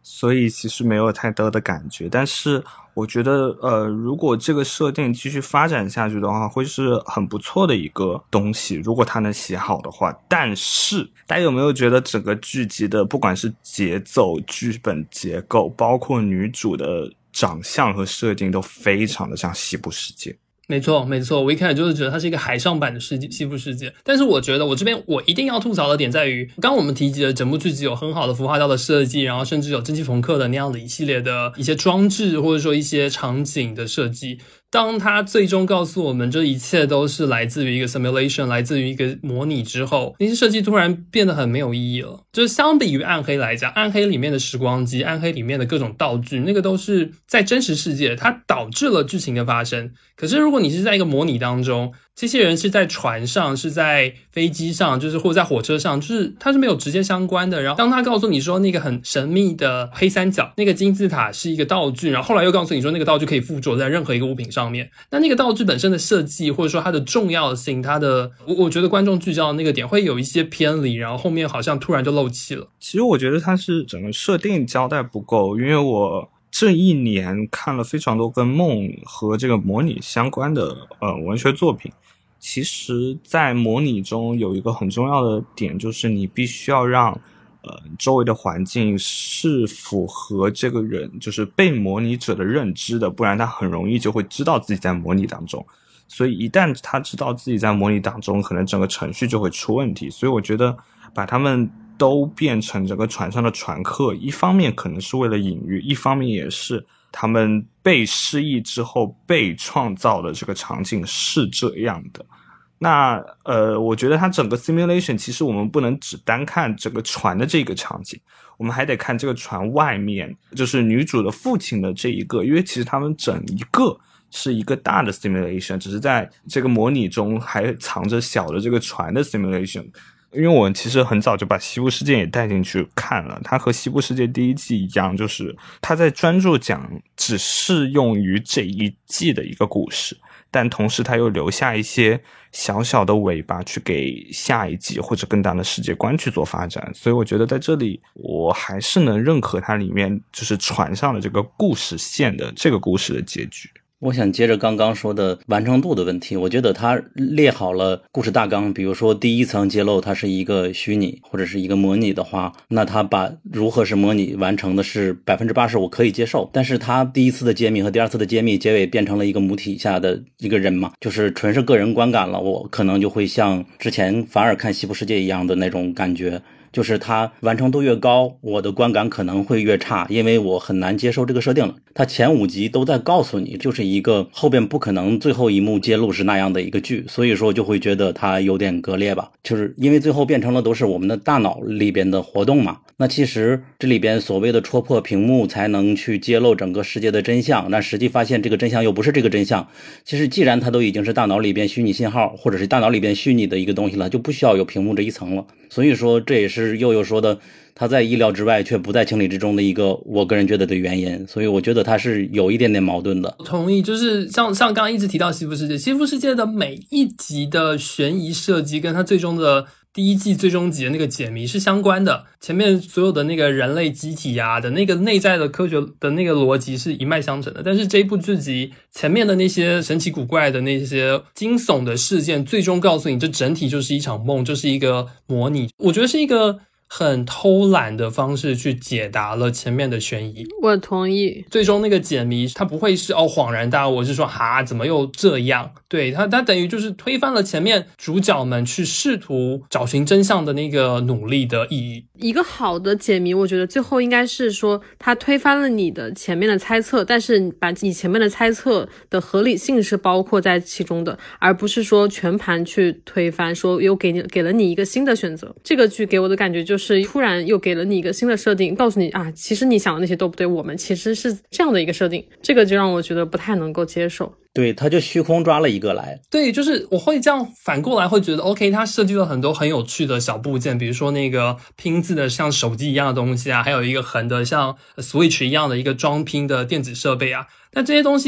所以其实没有太多的感觉。但是我觉得呃，如果这个设定继续发展下去的话，会是很不错的一个东西，如果它能写好的话。但是大家有没有觉得整个剧集的不管是节奏、剧本结构，包括女主的长相和设定都非常的像西部世界？ 没错没错，我一开始就是觉得它是一个海上版的世界西部世界。但是我觉得我这边我一定要吐槽的点在于，刚刚我们提及的整部剧集有很好的服化道的设计，然后甚至有蒸汽朋克的那样的一系列的一些装置或者说一些场景的设计。当他最终告诉我们这一切都是来自于一个 simulation， 来自于一个模拟之后，那些设计突然变得很没有意义了。就是相比于暗黑来讲，暗黑里面的时光机，暗黑里面的各种道具，那个都是在真实世界，它导致了剧情的发生。可是如果你是在一个模拟当中，这些人是在船上，是在飞机上，就是或者在火车上，就是它是没有直接相关的。然后当他告诉你说那个很神秘的黑三角，那个金字塔是一个道具，然后后来又告诉你说那个道具可以附着在任何一个物品上面，那那个道具本身的设计或者说它的重要性，它的我我觉得观众聚焦的那个点会有一些偏离，然后后面好像突然就漏气了。 其实我觉得它是整个设定交代不够，因为我这一年看了非常多跟梦和这个模拟相关的呃文学作品。其实在模拟中有一个很重要的点，就是你必须要让呃周围的环境是符合这个人就是被模拟者的认知的，不然他很容易就会知道自己在模拟当中。所以一旦他知道自己在模拟当中，可能整个程序就会出问题。所以我觉得把他们都变成整个船上的船客，一方面可能是为了隐喻，一方面也是他们被失忆之后被创造的这个场景是这样的。那呃，我觉得它整个 simulation 其实我们不能只单看整个船的这个场景，我们还得看这个船外面，就是女主的父亲的这一个，因为其实他们整一个是一个大的 simulation， 只是在这个模拟中还藏着小的这个船的 simulation。因为我其实很早就把西部世界也带进去看了，它和西部世界第一季一样，就是它在专注讲只适用于这一季的一个故事，但同时它又留下一些小小的尾巴去给下一季或者更大的世界观去做发展。所以我觉得在这里我还是能认可它里面就是船上的这个故事线的这个故事的结局。 我想接着刚刚说的完成度的问题，我觉得他列好了故事大纲，比如说第一层揭露它是一个虚拟或者是一个模拟的话，那他把如何是模拟完成的是 百分之八十 我可以接受。但是他第一次的揭秘和第二次的揭秘结尾变成了一个母体下的一个人嘛，就是纯是个人观感了，我可能就会像之前反而看西部世界一样的那种感觉，就是它完成度越高，我的观感可能会越差，因为我很难接受这个设定了。它前五集都在告诉你，就是一个后边不可能最后一幕揭露是那样的一个剧，所以说就会觉得它有点割裂吧。就是因为最后变成了都是我们的大脑里边的活动嘛，那其实这里边所谓的戳破屏幕才能去揭露整个世界的真相，那实际发现这个真相又不是这个真相。其实既然它都已经是大脑里边虚拟信号，或者是大脑里边虚拟的一个东西了，就不需要有屏幕这一层了。所以说这也是佑佑说的他在意料之外却不在情理之中的一个我个人觉得的原因，所以我觉得他是有一点点矛盾的。 我同意，就是像像刚刚一直提到西部世界，西部世界的每一集的悬疑设计跟他最终的第一季最终集的那个解谜是相关的，前面所有的那个人类机体啊的那个内在的科学的那个逻辑是一脉相承的，但是这一部剧集前面的那些神奇古怪的那些惊悚的事件，最终告诉你这整体就是一场梦，就是一个模拟。我觉得是一个很偷懒的方式去解答了前面的悬疑。 我同意， 最终那个解谜它不会是哦恍然大悟，我是说哈怎么又这样，对，它它等于就是推翻了前面主角们去试图找寻真相的那个努力的意义。 一个好的解谜我觉得最后应该是说它推翻了你的前面的猜测，但是把你前面的猜测的合理性是包括在其中的，而不是说全盘去推翻，说又给你给了你一个新的选择。这个剧给我的感觉就是突然又给了你一个新的设定，告诉你啊，其实你想的那些都不对，我们其实是这样的一个设定，这个就让我觉得不太能够接受。 对，他就虚空抓了一个来。 对，就是我会这样反过来会觉得 OK， 他设计了很多很有趣的小部件，比如说那个拼字的像手机一样的东西啊，还有一个横的像 Switch 一样的一个装拼的电子设备啊，但这些东西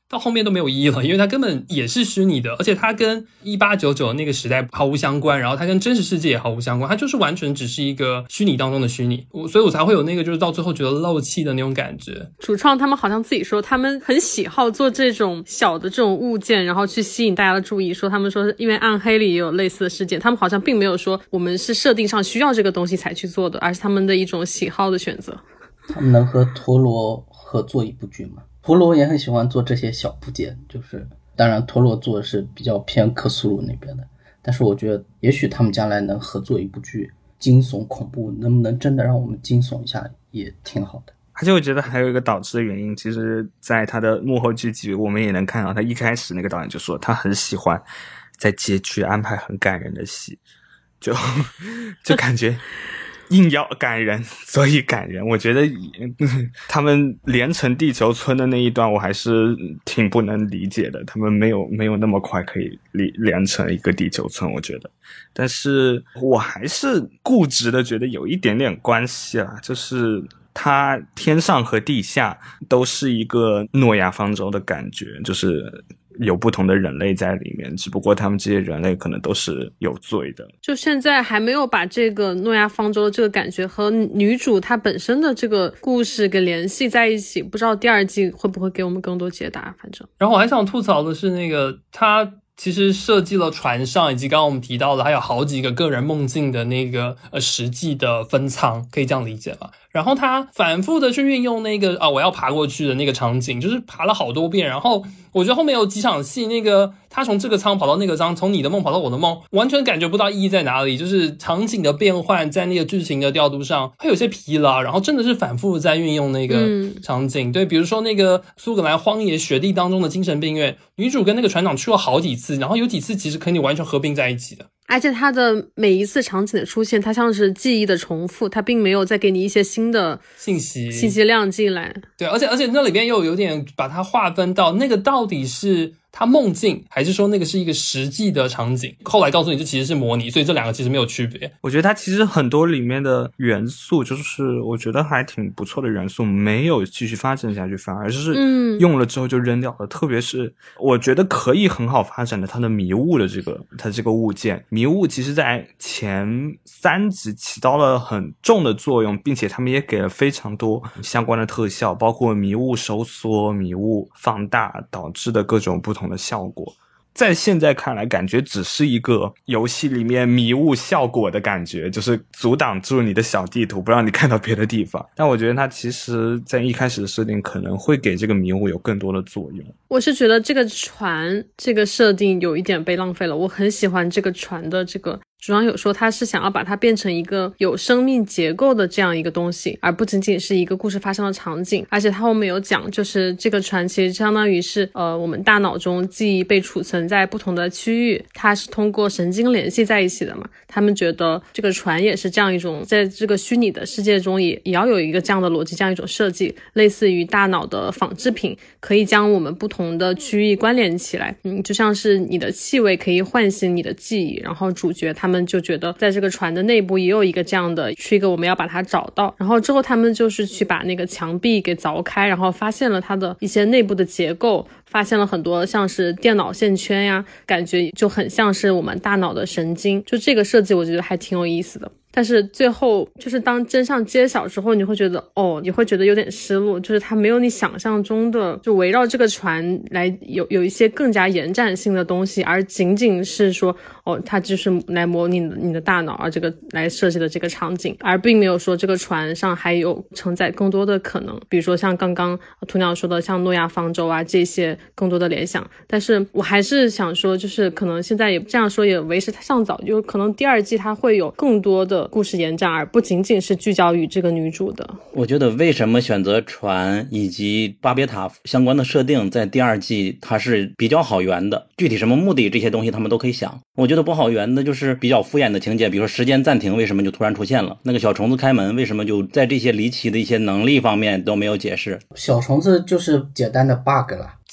到后面都没有意义了，因为它根本也是虚拟的，而且它跟一八九九那个时代毫无相关，然后它跟真实世界也毫无相关，它就是完全只是一个虚拟当中的虚拟，所以我才会有那个就是到最后觉得漏气的那种感觉。 主创他们好像自己说他们很喜好做这种小的这种物件，然后去吸引大家的注意，说他们说因为暗黑里也有类似的事件，他们好像并没有说我们是设定上需要这个东西才去做的，而是他们的一种喜好的选择。 他们能和陀螺合作一部剧吗？陀螺也很喜欢做这些小部件，就是当然陀螺做的是比较偏克苏鲁那边的，但是我觉得也许他们将来能合作一部剧，惊悚恐怖能不能真的让我们惊悚一下也挺好的。 而且我觉得还有一个导致的原因，其实在他的幕后剧集我们也能看到，他一开始那个导演就说他很喜欢在结局安排很感人的戏，就就感觉硬要感人所以感人。我觉得他们连成地球村的那一段我还是挺不能理解的，他们没有没有那么快可以连成一个地球村我觉得。但是我还是固执的觉得有一点点关系啦，就是它天上和地下都是一个诺亚方舟的感觉，就是有不同的人类在里面，只不过他们这些人类可能都是有罪的。 就现在还没有把这个诺亚方舟的这个感觉和女主她本身的这个故事给联系在一起，不知道第二季会不会给我们更多解答。反正然后我还想吐槽的是那个他其实设计了船上以及刚刚我们提到的还有好几个个人梦境的那个呃实际的分舱，可以这样理解吗？然后他反复的去运用那个啊我要爬过去的那个场景，就是爬了好多遍，然后我觉得后面有几场戏，那个他从这个舱跑到那个舱，从你的梦跑到我的梦，完全感觉不到意义在哪里，就是场景的变换在那个剧情的调度上会有些疲劳，然后真的是反复在运用那个场景、嗯、对，比如说那个苏格兰荒野雪地当中的精神病院，女主跟那个船长去了好几次，然后有几次其实可以完全合并在一起的， 而且它的每一次场景的出现，它像是记忆的重复，它并没有再给你一些新的信息信息量进来。 对，而且而且那里边又有点把它划分到那个到底是他梦境还是说那个是一个实际的场景，后来告诉你这其实是模拟，所以这两个其实没有区别。 我觉得它其实很多里面的元素就是我觉得还挺不错的元素没有继续发展下去，反而是用了之后就扔掉了、嗯、特别是我觉得可以很好发展的它的迷雾的这个它这个物件，迷雾其实在前三集起到了很重的作用，并且他们也给了非常多相关的特效，包括迷雾收缩、迷雾放大导致的各种不同的效果。在现在看来感觉只是一个游戏里面迷雾效果的感觉，就是阻挡住你的小地图不让你看到别的地方，但我觉得它其实在一开始的设定可能会给这个迷雾有更多的作用。 我是觉得这个船这个设定有一点被浪费了，我很喜欢这个船的这个主创有说他是想要把它变成一个有生命结构的这样一个东西，而不仅仅是一个故事发生的场景。而且他后面有讲，就是这个船其实相当于是呃我们大脑中记忆被储存在不同的区域，它是通过神经联系在一起的嘛。他们觉得这个船也是这样一种，在这个虚拟的世界中也也要有一个这样的逻辑，这样一种设计，类似于大脑的仿制品，可以将我们不同的区域关联起来。嗯，就像是你的气味可以唤醒你的记忆，然后主角他们就觉得在这个船的内部也有一个这样的是一个我们要把它找到，然后之后他们就是去把那个墙壁给凿开，然后发现了它的一些内部的结构，发现了很多像是电脑线圈呀，感觉就很像是我们大脑的神经，就这个设计我觉得还挺有意思的。但是最后就是当真相揭晓之后，你会觉得哦，你会觉得有点失落，就是它没有你想象中的就围绕这个船来有有一些更加延展性的东西，而仅仅是说哦，它就是来模拟你的大脑，而这个来设计的这个场景，而并没有说这个船上还有承载更多的可能，比如说像刚刚涂鸟说的像诺亚方舟啊这些更多的联想。但是我还是想说，就是可能现在也这样说也为时尚早，就可能第二季它会有更多的故事延展，而不仅仅是聚焦于这个女主的。 我觉得为什么选择船以及巴别塔相关的设定在第二季它是比较好圆的，具体什么目的这些东西他们都可以想。我觉得不好圆的就是比较敷衍的情节，比如说时间暂停为什么就突然出现了，那个小虫子开门为什么就在这些离奇的一些能力方面都没有解释。 小虫子就是简单的 bug 了，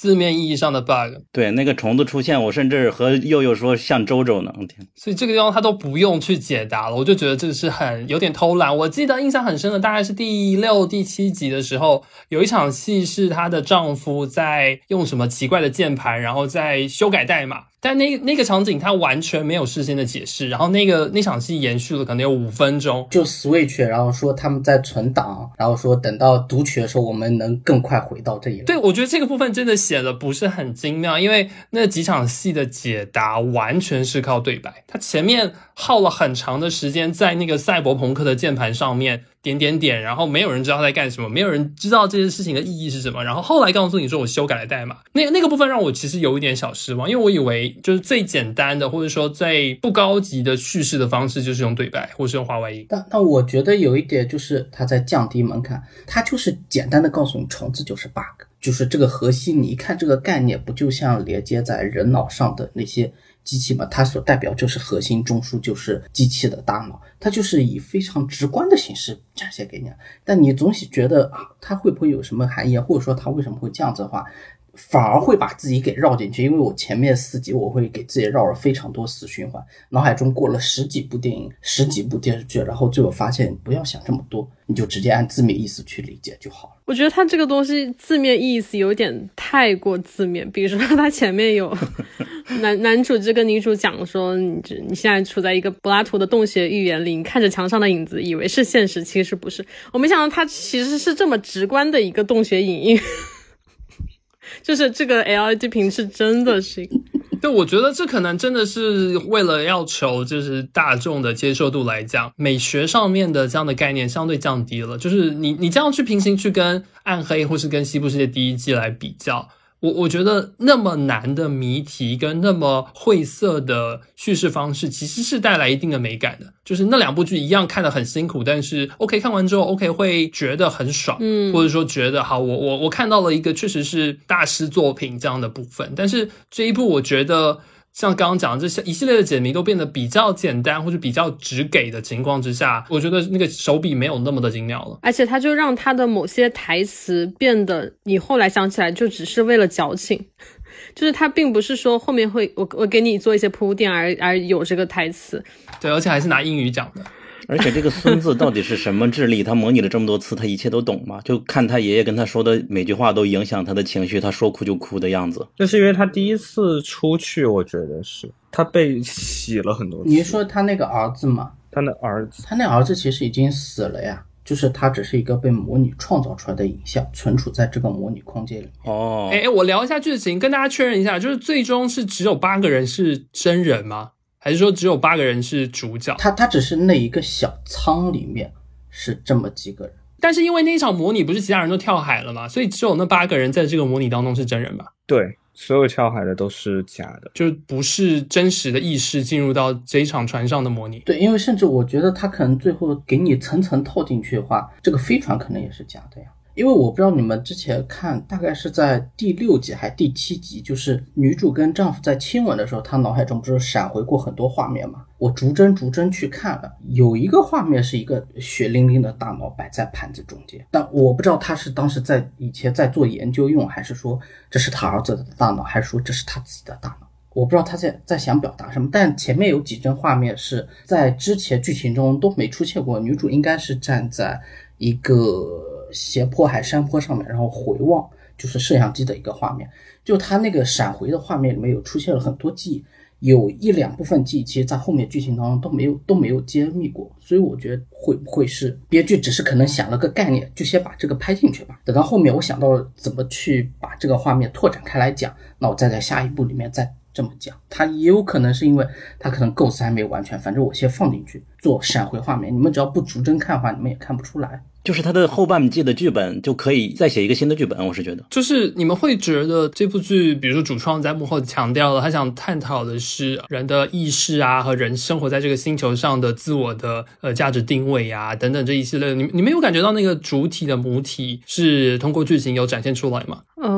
字面意义上的 bug。 对，那个虫子出现，我甚至和佑佑说像周周呢，天， 所以这个地方他都不用去解答了，我就觉得这是很有点偷懒。我记得印象很深的大概是第六第七集的时候，有一场戏是她的丈夫在用什么奇怪的键盘然后在修改代码，但那那个场景他完全没有事先的解释，然后那个那场戏延续了可能有五分钟， 就 switch， 然后说他们在存档，然后说等到读取的时候我们能更快回到这一栏。 对，我觉得这个部分真的写的不是很精妙，因为那几场戏的解答完全是靠对白，他前面耗了很长的时间在那个赛博朋克的键盘上面点点点，然后没有人知道他在干什么，没有人知道这件事情的意义是什么，然后后来告诉你说我修改了代码，那那个部分让我其实有一点小失望，因为我以为就是最简单的或者说最不高级的叙事的方式就是用对白或是用话外音。 但但我觉得有一点就是他在降低门槛，他就是简单的告诉你虫子就是 bug， 就是这个核心，你一看这个概念不就像连接在人脑上的那些机器嘛，它所代表就是核心中枢，就是机器的大脑，它就是以非常直观的形式展现给你。但你总是觉得啊，它会不会有什么含义，或者说它为什么会这样子的话，反而会把自己给绕进去。因为我前面四集我会给自己绕了非常多死循环，脑海中过了十几部电影十几部电视剧，然后最后发现不要想这么多，你就直接按字面意思去理解就好了。 我觉得他这个东西字面意思有点太过字面，比如说他前面有男男主就跟女主讲说，你你现在处在一个柏拉图的洞穴寓言里，你看着墙上的影子以为是现实，其实不是。我没想到他其实是这么直观的一个洞穴影印就是这个 L E D 屏是真的是对，我觉得这可能真的是为了要求就是大众的接受度来讲，美学上面的这样的概念相对降低了，就是你你这样去平行去跟暗黑或是跟西部世界第一季来比较，我我觉得那么难的谜题跟那么晦涩的叙事方式其实是带来一定的美感的，就是那两部剧一样看得很辛苦，但是 OK 看完之后 OK 会觉得很爽，嗯，或者说觉得好，我我我看到了一个确实是大师作品这样的部分。但是这一部我觉得像刚刚讲的这一系列的解谜都变得比较简单或者比较直给的情况之下，我觉得那个手笔没有那么的精妙了， 而且他就让他的某些台词变得你后来想起来就只是为了矫情，就是他并不是说后面会我我给你做一些铺垫而而有这个台词。 对，而且还是拿英语讲的。 而且这个孙子到底是什么智力？他模拟了这么多次，他一切都懂吗？就看他爷爷跟他说的每句话都影响他的情绪，他说哭就哭的样子。 就是因为他第一次出去，我觉得是他被洗了很多次。 你说他那个儿子吗？ 他的儿子， 他那儿子其实已经死了呀，就是他只是一个被模拟创造出来的影像，存储在这个模拟空间里面。 哦， 哎，我聊一下剧情，跟大家确认一下，就是最终是只有八个人是真人吗？还是说只有八个人是主角？ 他他只是那一个小舱里面是这么几个人， 但是因为那一场模拟不是其他人都跳海了嘛，所以只有那八个人在这个模拟当中是真人吧？ 对，所有跳海的都是假的， 就不是真实的意识进入到这一场船上的模拟。 对，因为甚至我觉得他可能最后给你层层套进去的话，这个飞船可能也是假的呀。因为我不知道你们之前看，大概是在第六集还第七集，就是女主跟丈夫在亲吻的时候，她脑海中不是闪回过很多画面嘛？我逐帧逐帧去看了，有一个画面是一个血淋淋的大脑摆在盘子中间，但我不知道她是当时在以前在做研究用，还是说这是她儿子的大脑，还是说这是她自己的大脑。我不知道他在在想表达什么，但前面有几帧画面是在之前剧情中都没出现过，女主应该是站在一个斜坡还山坡上面，然后回望，就是摄像机的一个画面，就他那个闪回的画面里面有出现了很多记忆，有一两部分记忆其实在后面剧情当中都没有都没有揭秘过，所以我觉得会不会是编剧只是可能想了个概念，就先把这个拍进去吧，等到后面我想到怎么去把这个画面拓展开来讲，那我再在下一步里面再这么讲。他也有可能是因为他可能构思还没完全，反正我先放进去做闪回画面，你们只要不逐帧看的话你们也看不出来。 就是他的后半季的剧本就可以再写一个新的剧本，我是觉得。 就是你们会觉得这部剧比如说主创在幕后强调了他想探讨的是人的意识啊和人生活在这个星球上的自我的呃价值定位啊等等这一系列，你你们有感觉到那个主体的母体是通过剧情有展现出来吗？ 呃，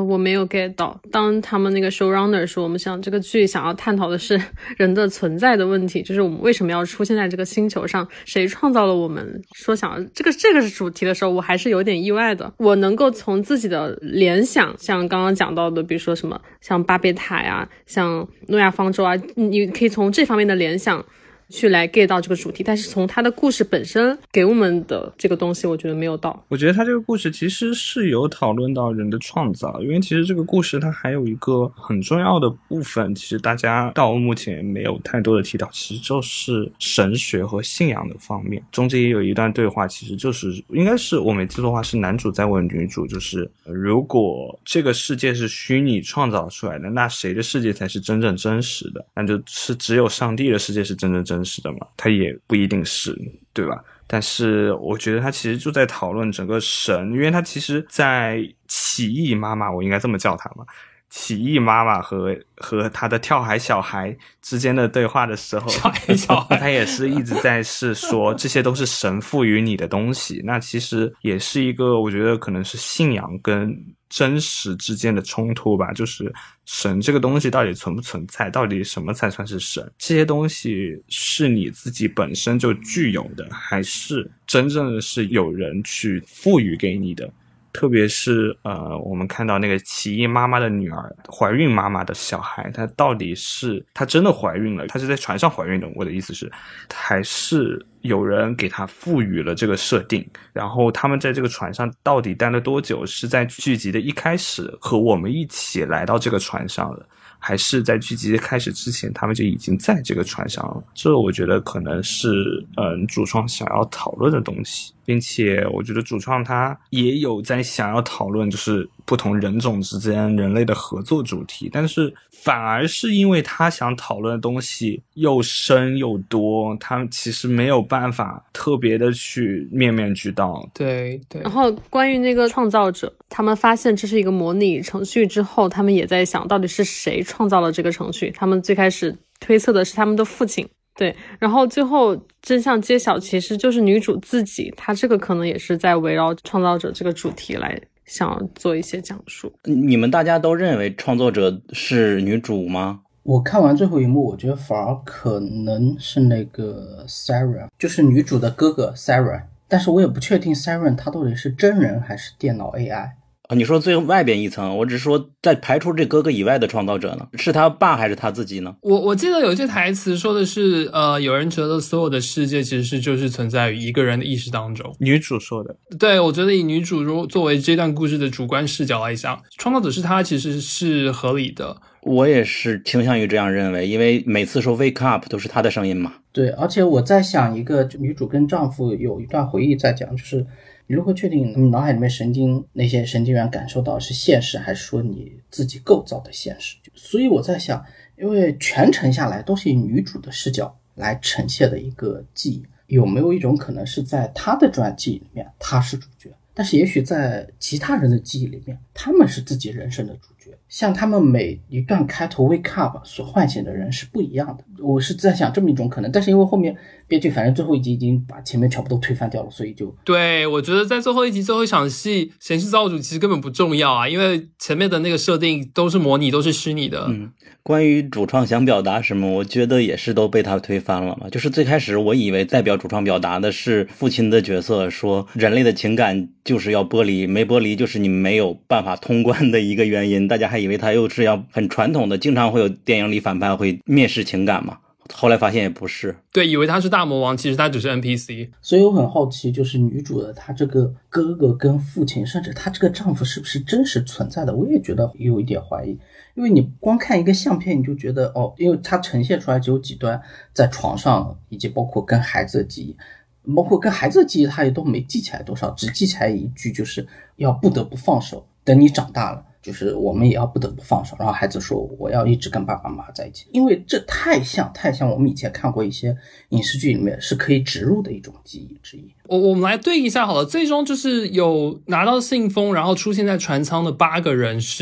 我没有 get 到。当他们那个 showrunner 说我们想这个剧想要探讨的是人的存在的问题，就是我们为什么要出现在这个星球上，谁创造了我们，说想这个这个是主题的时候，我还是有点意外的。我能够从自己的联想，像刚刚讲到的比如说什么像巴别塔呀，像诺亚方舟啊，你可以从这方面的联想去来 get 到这个主题，但是从他的故事本身给我们的这个东西我觉得没有到。 我觉得他这个故事其实是有讨论到人的创造，因为其实这个故事它还有一个很重要的部分，其实大家到目前没有太多的提到，其实就是神学和信仰的方面。中间也有一段对话，其实就是应该是我没记错的话是男主在问女主，就是如果这个世界是虚拟创造出来的，那谁的世界才是真正真实的？那就是只有上帝的世界是真正真实的嘛？它也不一定是，对吧？但是我觉得他其实就在讨论整个神，因为他其实在起义妈妈，我应该这么叫他嘛，起义妈妈和和他的跳海小孩之间的对话的时候， 跳海小孩他也是一直在是说这些都是神赋予你的东西，那其实也是一个我觉得可能是信仰跟真实之间的冲突吧，就是神这个东西到底存不存在，到底什么才算是神，这些东西是你自己本身就具有的，还是真正的是有人去赋予给你的。特别是呃，我们看到那个起义妈妈的女儿，怀孕妈妈的小孩，她到底是她真的怀孕了，她是在船上怀孕的，我的意思是还是有人给她赋予了这个设定，然后他们在这个船上到底待了多久，是在剧集的一开始和我们一起来到这个船上了，还是在剧集开始之前他们就已经在这个船上了。这我觉得可能是嗯主创想要讨论的东西，并且我觉得主创他也有在想要讨论就是不同人种之间人类的合作主题，但是反而是因为他想讨论的东西又深又多，他其实没有办法特别的去面面俱到。 对对。 然后关于那个创造者，他们发现这是一个模拟程序之后，他们也在想到底是谁创造了这个程序，他们最开始推测的是他们的父亲，对，然后最后真相揭晓其实就是女主自己，她这个可能也是在围绕创造者这个主题来想要做一些讲述。 你们大家都认为创作者是女主吗？ 我看完最后一幕，我觉得反而可能是那个 Siren， 就是女主的哥哥 Siren， 但是我也不确定 Siren 他到底是真人还是电脑 A I。 啊，你说最外边一层，我只是说在排除这哥哥以外的创造者呢，是他爸还是他自己呢？ 我我记得有一句台词说的是，呃，有人觉得所有的世界其实是就是存在于一个人的意识当中。 女主说的。 对，我觉得以女主如作为这段故事的主观视角来讲，创造者是她其实是合理的。 我也是倾向于这样认为，因为每次说 wake up 都是她的声音嘛。 对，而且我在想一个女主跟丈夫有一段回忆在讲，就是你如何确定你脑海里面神经那些神经元感受到是现实，还是说你自己构造的现实？所以我在想，因为全程下来都是以女主的视角来呈现的一个记忆，有没有一种可能是在她的传记里面她是主角，但是也许在其他人的记忆里面他们是自己人生的主角，像他们每一段开头 wake up 所唤醒的人是不一样的。我是在想这么一种可能，但是因为后面编剧反正最后一集已经把前面全部都推翻掉了，所以就对，我觉得在最后一集最后一场戏，谁是造物主其实根本不重要啊，因为前面的那个设定都是模拟，都是虚拟的。 嗯，关于主创想表达什么，我觉得也是都被他推翻了嘛。就是最开始我以为代表主创表达的是父亲的角色，说人类的情感就是要剥离，没剥离就是你没有办法通关的一个原因，大家还以为他又是要很传统的，经常会有电影里反派会蔑视情感嘛，后来发现也不是。 对，以为他是大魔王，其实他只是 N P C。 所以我很好奇，就是女主的她这个哥哥跟父亲，甚至她这个丈夫是不是真实存在的，我也觉得有一点怀疑。因为你光看一个相片你就觉得哦，因为它呈现出来只有几段在床上，以及包括跟孩子的记忆，包括跟孩子的记忆他也都没记起来多少，只记起来一句就是要不得不放手，等你长大了就是我们也要不得不放手。然后孩子说我要一直跟爸爸妈妈在一起，因为这太像太像我们以前看过一些影视剧里面是可以植入的一种记忆之一。 我我们来对一下好了，最终就是有拿到信封然后出现在船舱的八个人是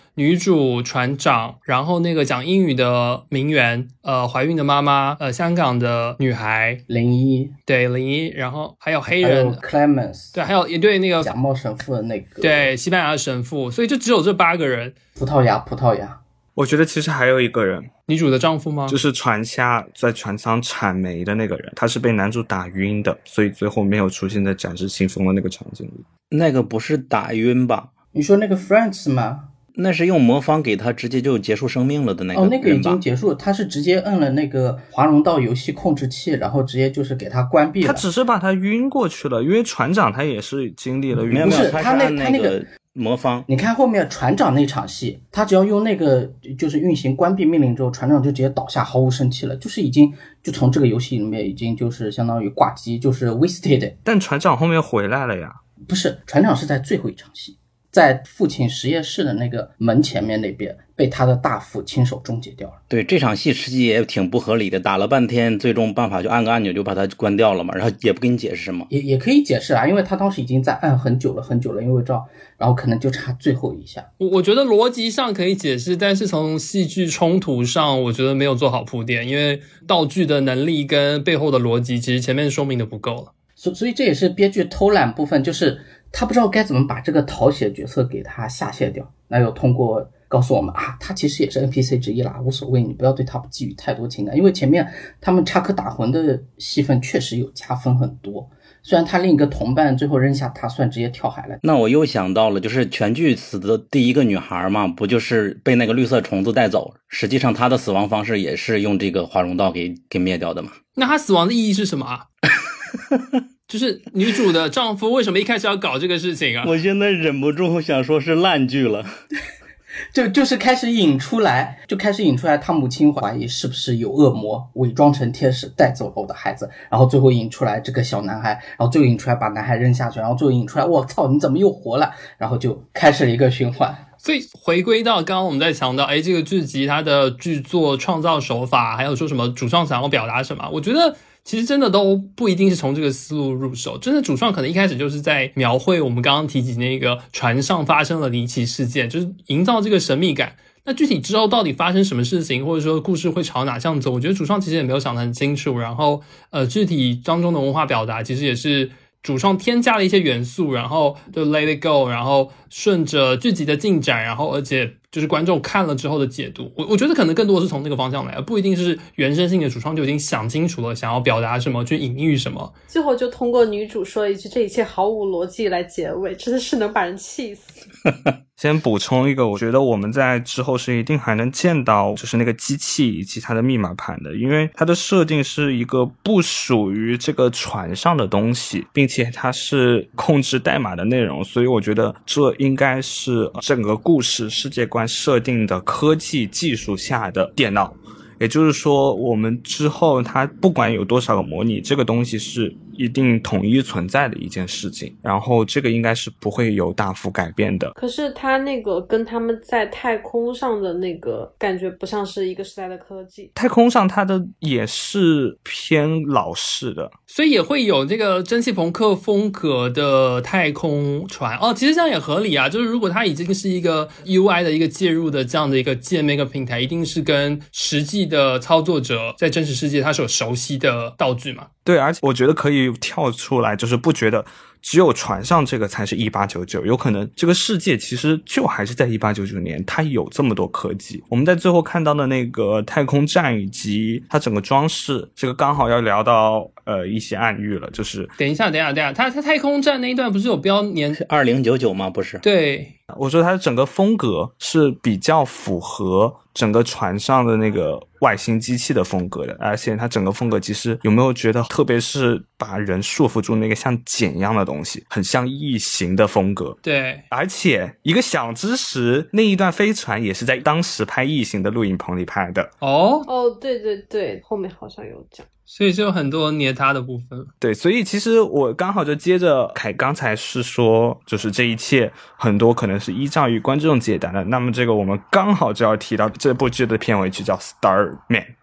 女主船长，然后那个讲英语的名媛，呃，怀孕的妈妈，呃，香港的女孩零一， 对零一，然后还有黑还有人 Clemens， 对，还有也对那个假冒神父的那个， 对西班牙的神父，所以就只有这八个人。 葡萄牙，葡萄牙。 我觉得其实还有一个人， 女主的丈夫吗？ 就是船下在船舱铲煤的那个人，他是被男主打晕的，所以最后没有出现在展示信封的那个场景里。 那个不是打晕吧？ 你说那个 Friends 吗？ 那是用魔方给他直接就结束生命了的那个人吧？ 哦，那个已经结束，他是直接摁了那个华容道游戏控制器，然后直接就是给他关闭了。 他只是把他晕过去了，因为船长他也是经历了晕。 没有没有， 他是按那个魔方。 你看后面船长那场戏，他只要用那个就是运行关闭命令之后，船长就直接倒下，毫无生气了，就是已经就从这个游戏里面已经就是相当于挂机，就是 wasted。 但船长后面回来了呀？ 不是，船长是在最后一场戏，在父亲实验室的那个门前面那边被他的大副亲手终结掉了。 对，这场戏实际也挺不合理的，打了半天最终办法就按个按钮就把它关掉了嘛，然后也不给你解释嘛。 也也可以解释啊，因为他当时已经在按很久了很久了，因为这然后可能就差最后一下。 我我觉得逻辑上可以解释，但是从戏剧冲突上我觉得没有做好铺垫，因为道具的能力跟背后的逻辑其实前面说明的不够了。 所所以这也是编剧偷懒部分，就是他不知道该怎么把这个讨喜的角色给他下线掉，那又通过告诉我们啊，他其实也是 N P C 之一啦，无所谓，你不要对他寄予太多情感，因为前面他们插科打诨的戏份确实有加分很多，虽然他另一个同伴最后扔下他算直接跳海了。 那我又想到了，就是全剧死的第一个女孩嘛，不就是被那个绿色虫子带走，实际上她的死亡方式也是用这个华容道给给灭掉的嘛。 那她死亡的意义是什么啊？就是女主的丈夫为什么一开始要搞这个事情啊？ 我现在忍不住想说是烂剧了。 就就是开始引出来，就开始引出来他母亲怀疑是不是有恶魔伪装成天使带走了我的孩子，然后最后引出来这个小男孩，然后最后引出来把男孩扔下去，然后最后引出来我操你怎么又活了，然后就开始了一个循环。 所以回归到刚刚我们在强调，哎，这个剧集它的剧作创造手法，还有说什么主创想要表达什么，我觉得其实真的都不一定是从这个思路入手，真的主创可能一开始就是在描绘我们刚刚提及那个船上发生了离奇事件，就是营造这个神秘感。那具体之后到底发生什么事情，或者说故事会朝哪向走，我觉得主创其实也没有想得很清楚。然后呃，具体当中的文化表达其实也是主创添加了一些元素，然后就 let it go， 然后顺着剧集的进展，然后而且就是观众看了之后的解读，我我觉得可能更多的是从那个方向来，而不一定是原生性的主创就已经想清楚了想要表达什么，去隐喻什么。 最后就通过女主说一句这一切毫无逻辑来结尾，真的是能把人气死。 先补充一个，我觉得我们在之后是一定还能见到就是那个机器以及它的密码盘的，因为它的设定是一个不属于这个船上的东西，并且它是控制代码的内容，所以我觉得这应该是整个故事世界观设定的科技技术下的电脑。也就是说我们之后它不管有多少个模拟，这个东西是一定统一存在的一件事情，然后这个应该是不会有大幅改变的。 可是它那个跟他们在太空上的那个感觉不像是一个时代的科技， 太空上它的也是偏老式的， 所以也会有这个蒸汽朋克风格的太空船哦，其实这样也合理啊，就是如果它已经是一个 U I 的一个介入的这样的一个界面跟平台，一定是跟实际的操作者在真实世界他是有熟悉的道具嘛。 对，而且我觉得可以跳出来，就是不觉得只有船上这个才是一八九九，有可能这个世界其实就还是在一八九九年，它有这么多科技。我们在最后看到的那个太空站以及它整个装饰，这个刚好要聊到呃一些暗喻了，就是等一下等一下等一下，它它太空站那一段不是有标年是二零九九吗？不是， 对， 我说它的整个风格是比较符合整个船上的那个外星机器的风格的，而且它整个风格其实有没有觉得，特别是把人束缚住那个像茧一样的东西，很像异形的风格。 对， 而且一个小知识，那一段飞船也是在当时拍异形的录影棚里拍的。 哦哦，对对对，后面好像有讲。 所以是有很多捏他的部分。 对，所以其实我刚好就接着凯刚才是说，就是这一切很多可能是依照于观众解答的，那么这个我们刚好就要提到这部剧的片尾曲叫 Starman。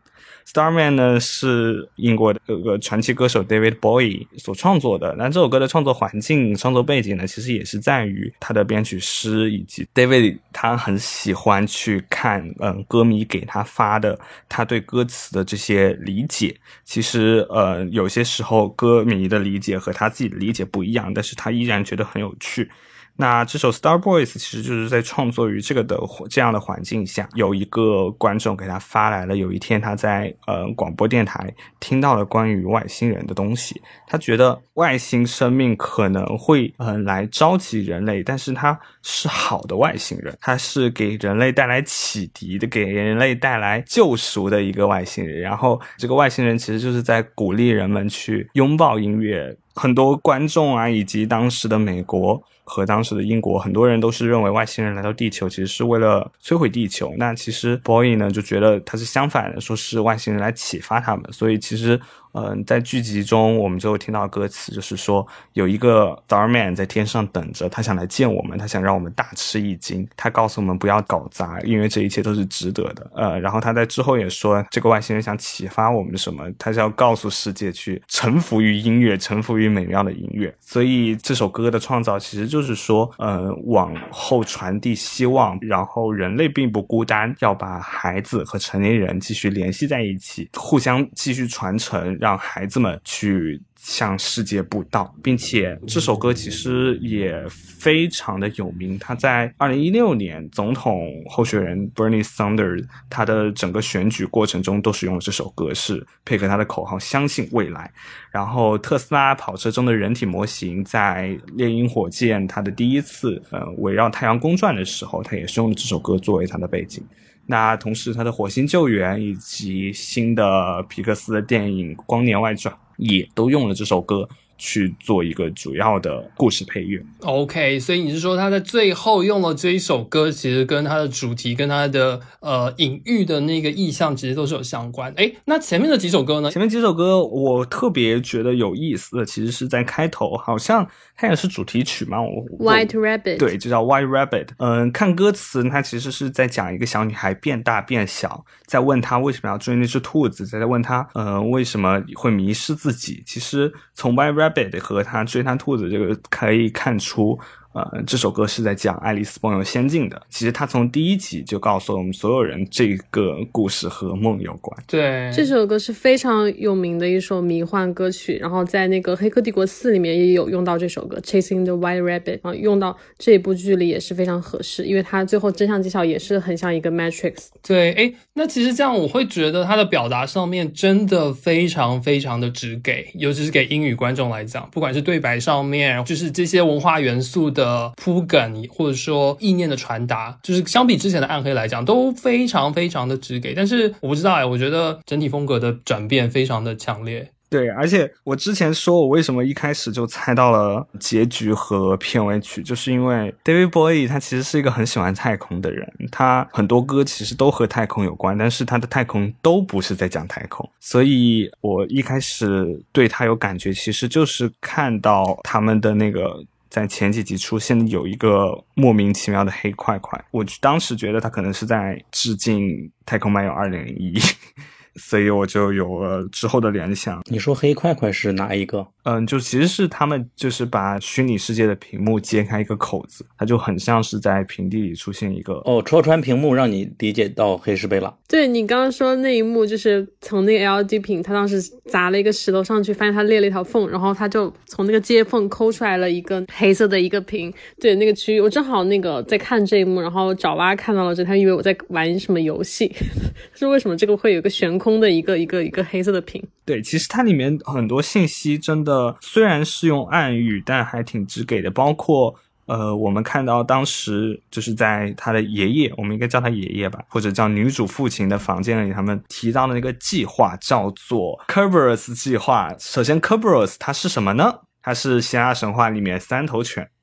Starman 呢是英国的这个传奇歌手 David Bowie 所创作的，那这首歌的创作环境、创作背景呢，其实也是在于他的编曲师以及 David 他很喜欢去看嗯歌迷给他发的他对歌词的这些理解。其实呃有些时候歌迷的理解和他自己的理解不一样，但是他依然觉得很有趣。那这首 Star Boys 其实就是在创作于这个的这样的环境下，有一个观众给他发来了有一天他在呃广播电台听到了关于外星人的东西，他觉得外星生命可能会呃来召集人类，但是他是好的外星人，他是给人类带来启迪的，给人类带来救赎的一个外星人。然后这个外星人其实就是在鼓励人们去拥抱音乐。很多观众啊以及当时的美国和当时的英国，很多人都是认为外星人来到地球其实是为了摧毁地球，那其实 Bowie 呢就觉得他是相反的，说是外星人来启发他们。所以其实嗯、呃，在剧集中我们就听到歌词，就是说有一个 Starman 在天上等着，他想来见我们，他想让我们大吃一惊，他告诉我们不要搞砸，因为这一切都是值得的。呃，然后他在之后也说这个外星人想启发我们什么，他是要告诉世界去臣服于音乐，臣服于美妙的音乐。所以这首歌的创造其实就是说呃，往后传递希望，然后人类并不孤单，要把孩子和成年人继续联系在一起，互相继续传承，让孩子们去向世界布道。并且这首歌其实也非常的有名，他在二零一六年总统候选人 Bernie Sanders 他的整个选举过程中都是用了这首歌，是配合他的口号相信未来。然后特斯拉跑车中的人体模型在猎鹰火箭它的第一次呃围绕太阳公转的时候，他也是用了这首歌作为他的背景。那同时他的火星救援以及新的皮克斯的电影光年外传也都用了这首歌去做一个主要的故事配乐。 OK， 所以你是说他在最后用了这一首歌，其实跟他的主题跟他的呃隐喻的那个意象其实都是有相关。诶，那前面的几首歌呢？ 前面几首歌我特别觉得有意思的其实是在开头，好像它也是主题曲嘛，我 White Rabbit， 对，就叫 White Rabbit。 嗯，看歌词它其实是在讲一个小女孩变大变小，在问她为什么要追那只兔子，在问她呃为什么会迷失自己。其实从 White Rabbit 和她追她兔子这个可以看出呃，这首歌是在讲爱丽丝梦游仙境的。其实他从第一集就告诉了我们所有人这个故事和梦有关。 对， 这首歌是非常有名的一首迷幻歌曲，然后在那个黑客帝国四里面也有用到这首歌 Chasing the White Rabbit， 然后用到这一部剧里也是非常合适，因为它最后真相揭晓也是很像一个 Matrix。 对，诶，那其实这样我会觉得他的表达上面真的非常非常的直给，尤其是给英语观众来讲，不管是对白上面就是这些文化元素的铺梗或者说意念的传达，就是相比之前的暗黑来讲都非常非常的直给。但是我不知道哎，我觉得整体风格的转变非常的强烈。 对，而且我之前说我为什么一开始就猜到了结局和片尾曲，就是因为 David Bowie 他其实是一个很喜欢太空的人，他很多歌其实都和太空有关，但是他的太空都不是在讲太空。所以我一开始对他有感觉，其实就是看到他们的那个在前几集出现有一个莫名其妙的黑块块，我当时觉得他可能是在致敬太空漫游二零零一所以我就有了之后的联想。 你说黑块块是哪一个？ 嗯，就其实是他们就是把虚拟世界的屏幕揭开一个口子，它就很像是在平地里出现一个哦，戳穿屏幕让你理解到黑石贝拉。 对，你刚刚说那一幕就是从那个 L E D 屏，他当时砸了一个石头上去，发现他裂了一条缝，然后他就从那个接缝抠出来了一个黑色的一个屏。对，那个区域我正好那个在看这一幕，然后爪哇看到了这，他以为我在玩什么游戏是为什么这个会有一个悬空的一个一个一个黑色的屏。 对，其实它里面很多信息真的虽然是用暗语，但还挺直给的。包括呃，我们看到当时就是在他的爷爷，我们应该叫他爷爷吧，或者叫女主父亲的房间里，他们提到的那个计划叫做 Kerberos 计划。首先 Kerberos 它是什么呢？它是希腊神话里面三头犬。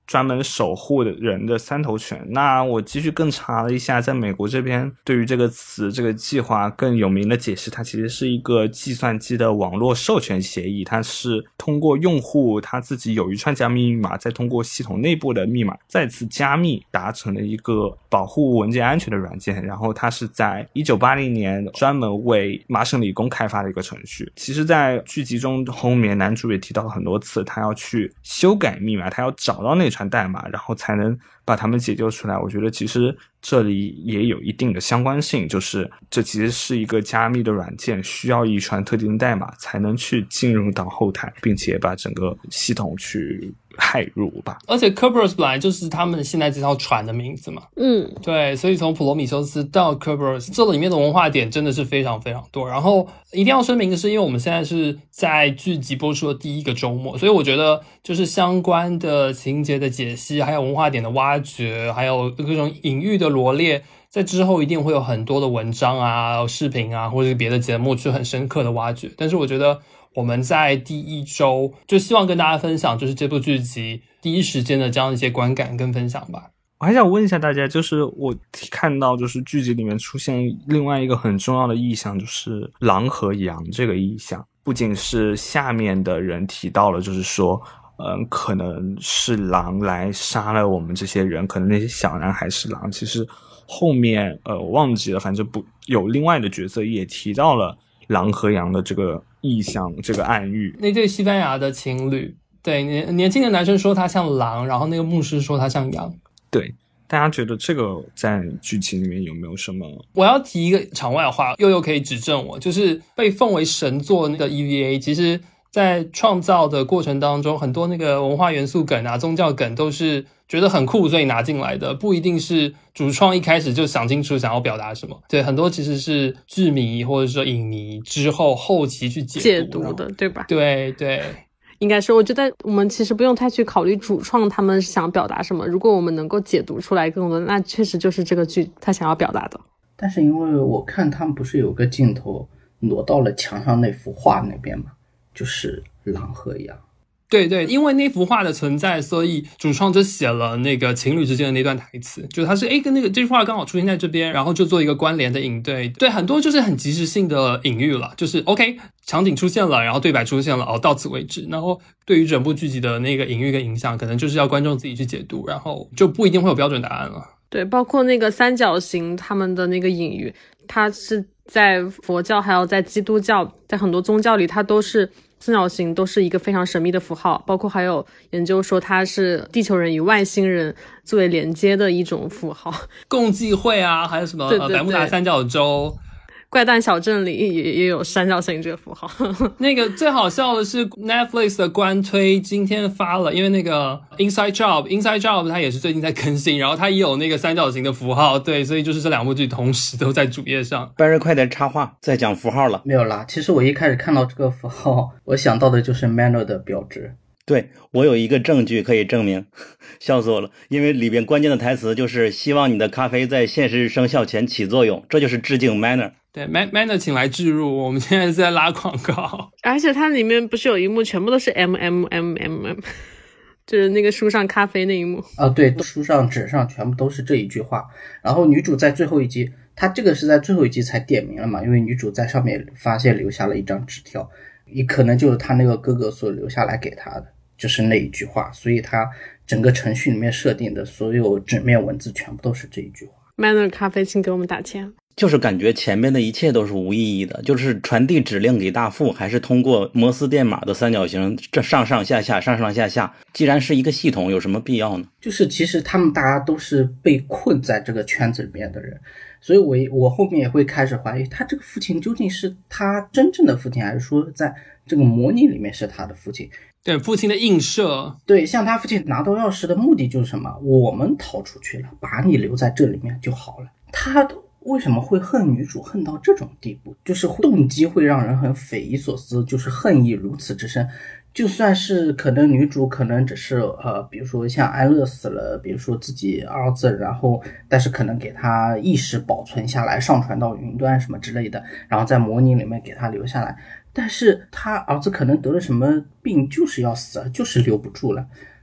专门守护的人的三头犬。那我继续更查了一下，在美国这边对于这个词这个计划更有名的解释，它其实是一个计算机的网络授权协议，它是通过用户他自己有一串加密密码，再通过系统内部的密码再次加密，达成了一个保护文件安全的软件。然后它是在一九八零年专门为麻省理工开发的一个程序。其实在剧集中后面男主也提到了很多次，他要去修改密码，他要找到那串代码，然后才能把它们解救出来。我觉得其实这里也有一定的相关性，就是这其实是一个加密的软件，需要一串特定的代码才能去进入到后台，并且把整个系统去骇入吧。 而且 Kerberos 本来就是他们现在这条船的名字嘛， 嗯， 对，所以从普罗米修斯到 Kerberos 这里面的文化点真的是非常非常多。然后一定要声明的是，因为我们现在是在剧集播出的第一个周末，所以我觉得就是相关的情节的解析，还有文化点的挖掘，还有各种隐喻的罗列，在之后一定会有很多的文章啊、视频啊，或者是别的节目去很深刻的挖掘。但是我觉得我们在第一周就希望跟大家分享，就是这部剧集第一时间的这样一些观感跟分享吧。 我还想问一下大家，就是我看到就是剧集里面出现另外一个很重要的意象，就是狼和羊这个意象。不仅是下面的人提到了，就是说嗯，可能是狼来杀了我们这些人，可能那些小男孩是狼。其实后面呃我忘记了，反正不有另外的角色也提到了狼和羊的这个意象，这个暗喻。 那对西班牙的情侣，对，年年轻的男生说他像狼，然后那个牧师说他像羊。 对，大家觉得这个在剧情里面有没有什么？ 我要提一个场外话，悠悠可以指正我，就是被奉为神作那个 E V A， 其实在创造的过程当中，很多那个文化元素梗啊、宗教梗都是觉得很酷所以拿进来的，不一定是主创一开始就想清楚想要表达什么。对，很多其实是剧迷或者说影迷之后后期去解读解读的，对吧？ 对对， 应该是，我觉得我们其实不用太去考虑主创他们想表达什么，如果我们能够解读出来更多，那确实就是这个剧他想要表达的。 但是因为我看他们不是有个镜头挪到了墙上那幅画那边嘛，就是狼和羊。 对对，因为那幅画的存在，所以主创就写了那个情侣之间的那段台词，就他是诶跟那个这幅画刚好出现在这边，然后就做一个关联的引对。对，很多就是很即时性的隐喻了，就是 OK 场景出现了，然后对白出现了，哦到此为止。然后对于整部剧集的那个隐喻跟影响，可能就是要观众自己去解读，然后就不一定会有标准答案了。 对，包括那个三角形他们的那个隐喻，它是在佛教还有在基督教，在很多宗教里它都是三角形，都是一个非常神秘的符号，包括还有研究说它是地球人与外星人作为连接的一种符号。 共济会啊，还有什么对对对呃百慕达三角洲， 怪诞小镇里也也有三角形这个符号。 那个最好笑的是 Netflix 的官推今天发了，因为那个 Inside Job Inside Job 它也是最近在更新，然后它也有那个三角形的符号，对，所以就是这两部剧同时都在主页上。 拜瑞快点插话，再讲符号了。 没有啦，其实我一开始看到这个符号，我想到的就是 Manner 的标志。 对，我有一个证据可以证明，笑死我了，因为里边关键的台词就是希望你的咖啡在现实生效前起作用，这就是致敬 Manner。 对 Manner 请来置入，我们现在是在拉广告。 而且它里面不是有一幕全部都是 M M M M M， 就是那个书上咖啡那一幕啊，对，书上纸上全部都是这一句话。然后女主在最后一集，她这个是在最后一集才点名了嘛，因为女主在上面发现留下了一张纸条，也可能就是她那个哥哥所留下来给她的，就是那一句话，所以她整个程序里面设定的所有纸面文字全部都是这一句话。 Manner 咖啡请给我们打钱。 就是感觉前面的一切都是无意义的，就是传递指令给大副，还是通过摩斯电码的三角形，这上上下下上上下下，既然是一个系统，有什么必要呢？ 就是其实他们大家都是被困在这个圈子里面的人，所以我我后面也会开始怀疑，他这个父亲究竟是他真正的父亲，还是说在这个模拟里面是他的父亲？ 对，父亲的映射。 对，像他父亲拿到钥匙的目的就是什么？我们逃出去了，把你留在这里面就好了。他为什么会恨女主恨到这种地步？就是动机会让人很匪夷所思，就是恨意如此之深。就算是可能女主可能只是呃，比如说像安乐死了，比如说自己儿子，然后但是可能给他意识保存下来，上传到云端什么之类的，然后在模拟里面给他留下来。但是他儿子可能得了什么病，就是要死，就是留不住了。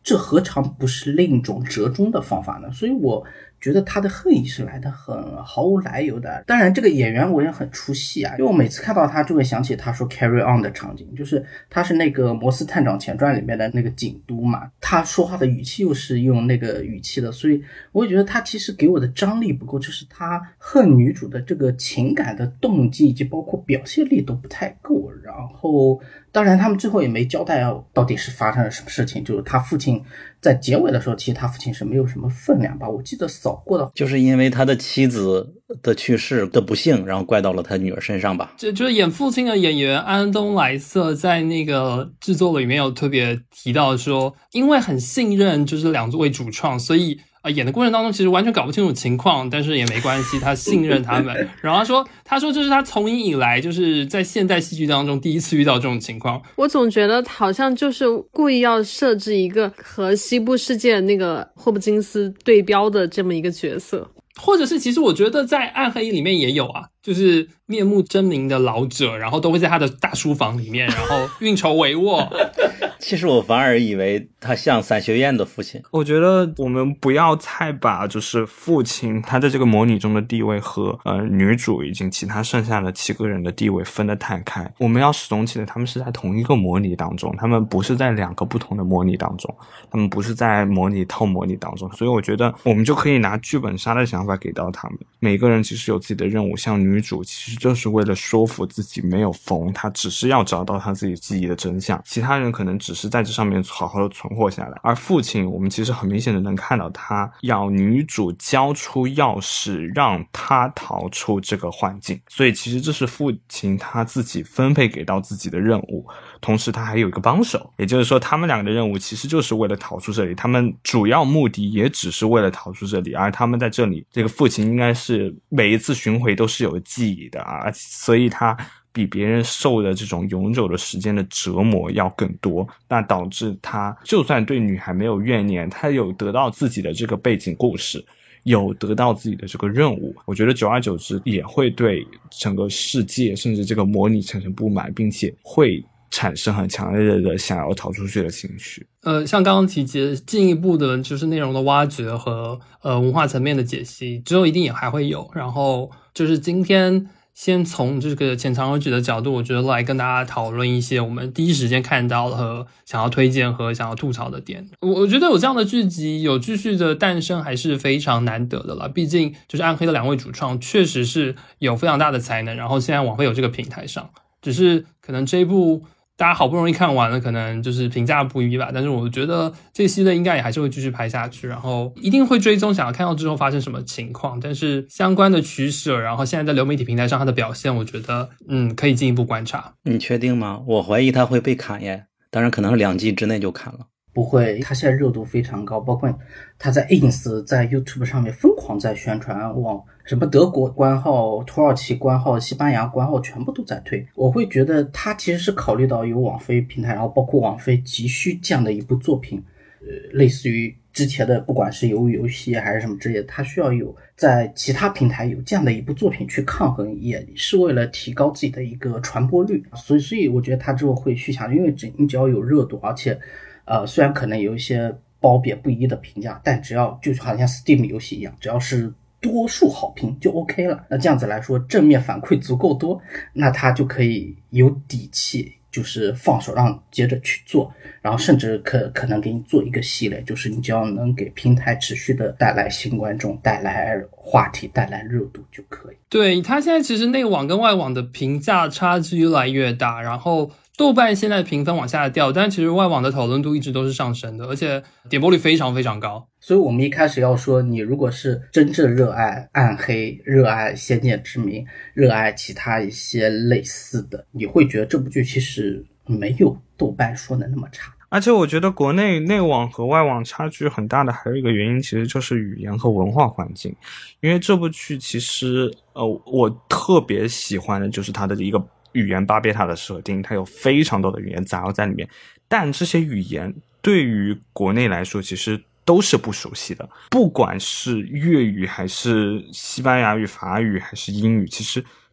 这何尝不是另一种折中的方法呢？所以我觉得他的恨意是来的很毫无来由的。当然这个演员我也很出戏啊，因为我每次看到他就会想起他说 carry on 的场景，就是他是那个摩斯探长前传里面的那个警督嘛，他说话的语气又是用那个语气的，所以我觉得他其实给我的张力不够，就是他恨女主的这个情感的动机以及包括表现力都不太够。然后当然他们最后也没交代到底是发生了什么事情，就是他父亲在结尾的时候其实他父亲是没有什么分量吧，我记得扫过的就是因为他的妻子的去世的不幸，然后怪到了他女儿身上吧。 就就是演父亲的演员安东莱瑟在那个制作里面有特别提到说，因为很信任就是两位主创，所以啊、呃，演的过程当中其实完全搞不清楚情况，但是也没关系，他信任他们。然后他说，他说这是他从影以来就是在现代戏剧当中第一次遇到这种情况。 我总觉得好像就是故意要设置一个和西部世界那个霍普金斯对标的这么一个角色。 或者是其实我觉得在暗黑里面也有啊，就是面目狰狞的老者，然后都会在他的大书房里面，然后运筹帷幄。 其实我反而以为他像伞学院的父亲。 我觉得我们不要太把就是父亲他在这个模拟中的地位和呃女主以及其他剩下的七个人的地位分得太开。我们要始终记得他们是在同一个模拟当中，他们不是在两个不同的模拟当中，他们不是在模拟套模拟当中。所以我觉得我们就可以拿剧本杀的想法给到他们，每个人其实有自己的任务，像女主其实就是为了说服自己没有疯，她只是要找到她自己记忆的真相，其他人可能只是在这上面好好的存活下来。而父亲我们其实很明显的能看到他要女主交出钥匙让他逃出这个环境，所以其实这是父亲他自己分配给到自己的任务，同时他还有一个帮手，也就是说他们两个的任务其实就是为了逃出这里，他们主要目的也只是为了逃出这里，而他们在这里这个父亲应该是每一次巡回都是有记忆的啊，所以他比别人受的这种永久的时间的折磨要更多，那导致他就算对女孩没有怨念，他有得到自己的这个背景故事，有得到自己的这个任务，我觉得久而久之也会对整个世界甚至这个模拟产生不满，并且会产生很强烈的想要逃出去的情绪。 呃，像刚刚提及进一步的就是内容的挖掘和呃文化层面的解析，之后一定也还会有。然后就是今天先从这个浅尝而止的角度，我觉得来跟大家讨论一些我们第一时间看到和想要推荐和想要吐槽的点。我我觉得有这样的剧集有继续的诞生还是非常难得的啦，毕竟就是暗黑的两位主创确实是有非常大的才能，然后现在网飞有这个平台上，只是可能这一部大家好不容易看完了，可能就是评价不一吧，但是我觉得这系列应该也还是会继续拍下去，然后一定会追踪，想要看到之后发生什么情况，但是相关的取舍，然后现在在流媒体平台上它的表现，我觉得嗯可以进一步观察。 你确定吗？我怀疑它会被砍耶，当然可能是两季之内就砍了。 不会，他现在热度非常高，包括他在 ins 在 YouTube 上面疯狂在宣传，往什么德国官号、土耳其官号、西班牙官号全部都在推。我会觉得他其实是考虑到有网飞平台，然后包括网飞急需这样的一部作品，呃，类似于之前的不管是鱿鱼游戏还是什么之类的，他需要有在其他平台有这样的一部作品去抗衡，也是为了提高自己的一个传播率。所以所以我觉得他之后会续下去，因为你只要有热度，而且呃，虽然可能有一些褒贬不一的评价，但只要就好像 Steam 游戏一样，只要是多数好评就 OK 了。那这样子来说，正面反馈足够多，那他就可以有底气，就是放手让接着去做，然后甚至可可能给你做一个系列，就是你只要能给平台持续的带来新观众、带来话题、带来热度就可以。 对，他现在其实内网跟外网的评价差距越来越大，然后豆瓣现在评分往下掉，但其实外网的讨论度一直都是上升的，而且点播率非常非常高。 所以我们一开始要说，你如果是真正热爱暗黑、热爱仙剑之谜、热爱其他一些类似的，你会觉得这部剧其实没有豆瓣说的那么差。 而且我觉得国内内网和外网差距很大的还有一个原因，其实就是语言和文化环境。因为这部剧其实呃，我特别喜欢的就是它的一个语言巴别塔的设定，它有非常多的语言杂糅在里面，但这些语言对于国内来说其实都是不熟悉的，不管是粤语还是西班牙语、法语还是英语，其实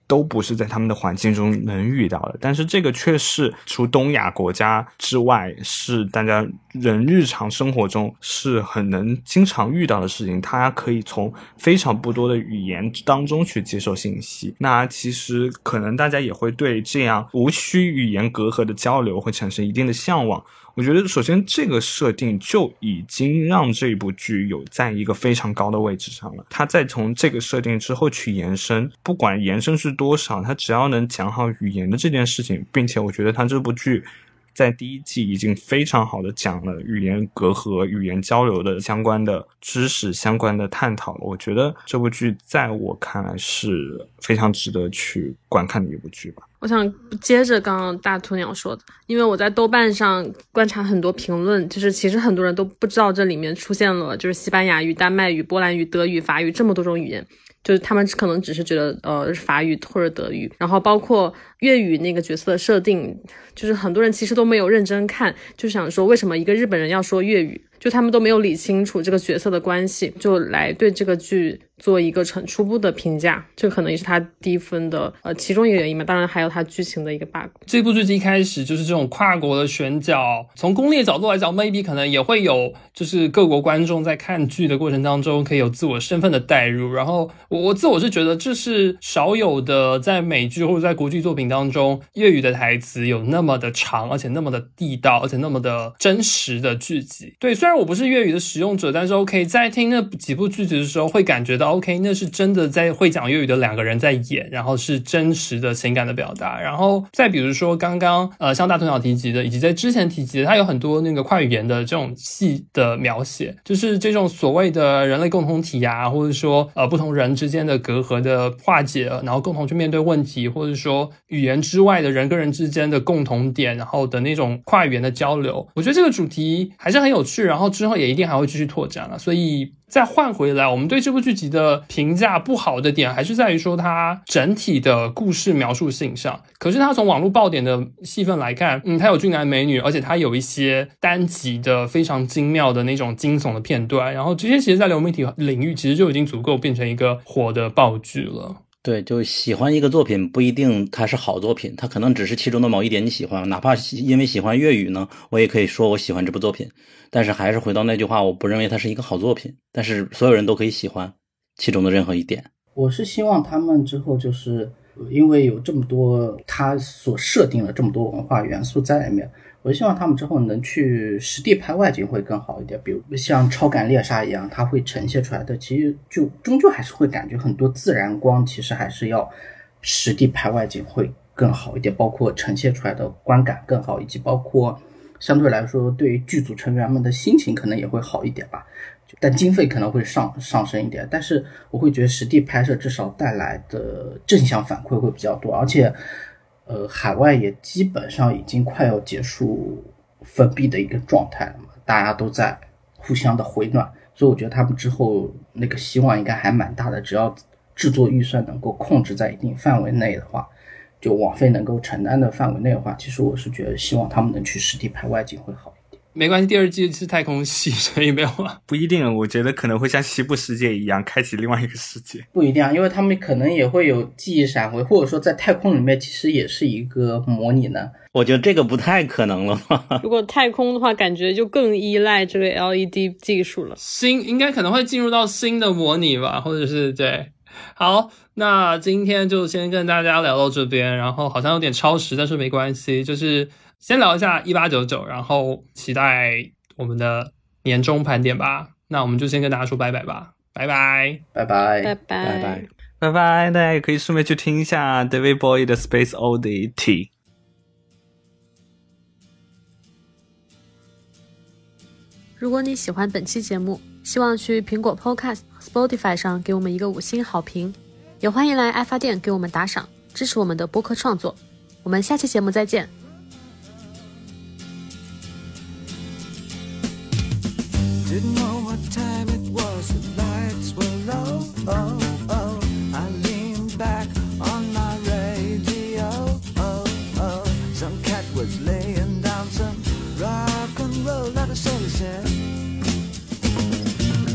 都不是在他们的环境中能遇到的，但是这个却是除东亚国家之外，是大家人日常生活中是很能经常遇到的事情。它可以从非常不多的语言当中去接受信息，那其实可能大家也会对这样无需语言隔阂的交流会产生一定的向往。我觉得首先这个设定就已经让这部剧有在一个非常高的位置上了，它再从这个设定之后去延伸，不管延伸是多少，它只要能讲好语言的这件事情，并且我觉得它这部剧在第一季已经非常好的讲了语言隔阂、语言交流的相关的知识、相关的探讨了。我觉得这部剧在我看来是非常值得去观看的一部剧吧。 我想接着刚刚大兔鸟说的，因为我在豆瓣上观察很多评论，就是其实很多人都不知道这里面出现了就是西班牙语、丹麦语、波兰语、德语、法语这么多种语言，就是他们可能只是觉得呃法语或者德语，然后包括粤语那个角色的设定，就是很多人其实都没有认真看，就想说为什么一个日本人要说粤语，就他们都没有理清楚这个角色的关系，就来对这个剧做一个很初步的评价，这可能也是他低分的呃其中一个原因嘛，当然还有他剧情的一个 bug。 这部剧一开始就是这种跨国的选角，从功利的角度来讲 maybe 可能也会有就是各国观众在看剧的过程当中可以有自我身份的代入，然后我我自我是觉得这是少有的在美剧或者在国际作品当中粤语的台词有那么的长，而且那么的地道，而且那么的真实的剧集。对，虽然我不是粤语的使用者，但是 OK 在听那几部剧集的时候会感觉到 OK 那是真的在会讲粤语的两个人在演，然后是真实的情感的表达。然后再比如说刚刚呃像大头鸟提及的，以及在之前提及的，它有很多那个跨语言的这种戏的描写，就是这种所谓的人类共同体啊，或者说呃不同人之间的隔阂的化解，然后共同去面对问题，或者说语言之外的人跟人之间的共同点，然后的那种跨语言的交流。我觉得这个主题还是很有趣，然后之后也一定还会继续拓展了。所以再换回来，我们对这部剧集的评价不好的点还是在于说它整体的故事描述性上，可是它从网络爆点的戏份来看，嗯，它有俊男美女，而且它有一些单集的非常精妙的那种惊悚的片段，然后这些其实在流媒体领域其实就已经足够变成一个火的爆剧了。 对，就喜欢一个作品不一定它是好作品，它可能只是其中的某一点你喜欢，哪怕因为喜欢粤语呢，我也可以说我喜欢这部作品。但是还是回到那句话，我不认为它是一个好作品，但是所有人都可以喜欢其中的任何一点。 我是希望他们之后就是因为有这么多他所设定了这么多文化元素在里面，我希望他们之后能去实地拍外景会更好一点，比如像超感猎杀一样，它会呈现出来的其实就终究还是会感觉很多自然光其实还是要实地拍外景会更好一点，包括呈现出来的观感更好，以及包括相对来说对于剧组成员们的心情可能也会好一点吧，但经费可能会上上升一点，但是我会觉得实地拍摄至少带来的正向反馈会比较多，而且呃，海外也基本上已经快要结束封闭的一个状态了嘛，大家都在互相的回暖，所以我觉得他们之后那个希望应该还蛮大的，只要制作预算能够控制在一定范围内的话，就网飞能够承担的范围内的话，其实我是觉得希望他们能去实地拍外景会好一点。 没关系，第二季是太空戏，所以没有啊。 不一定，我觉得可能会像西部世界一样开启另外一个世界。 不一定啊，因为他们可能也会有记忆闪回，或者说在太空里面其实也是一个模拟呢。 我觉得这个不太可能了吧。 如果太空的话，感觉就更依赖这个 L E D 技术了。 新应该可能会进入到新的模拟吧，或者是对。好，那今天就先跟大家聊到这边，然后好像有点超时，但是没关系，就是先聊一下一八九九，然后期待我们的年终盘点吧。那我们就先跟大家说拜拜吧，拜拜， 拜拜， 拜拜， 拜拜， 拜拜。大家也可以顺便去听一下 David Bowie 的 Space Oddity。 如果你喜欢本期节目，希望去苹果 Podcast、Spotify 上给我们一个五星好评，也欢迎来爱发电给我们打赏，支持我们的播客创作。我们下期节目再见。 Didn't know what time it was, the lights were low, oh, oh. I leaned back on my radio, oh, oh. Some cat was laying down some rock and roll, like a silly said.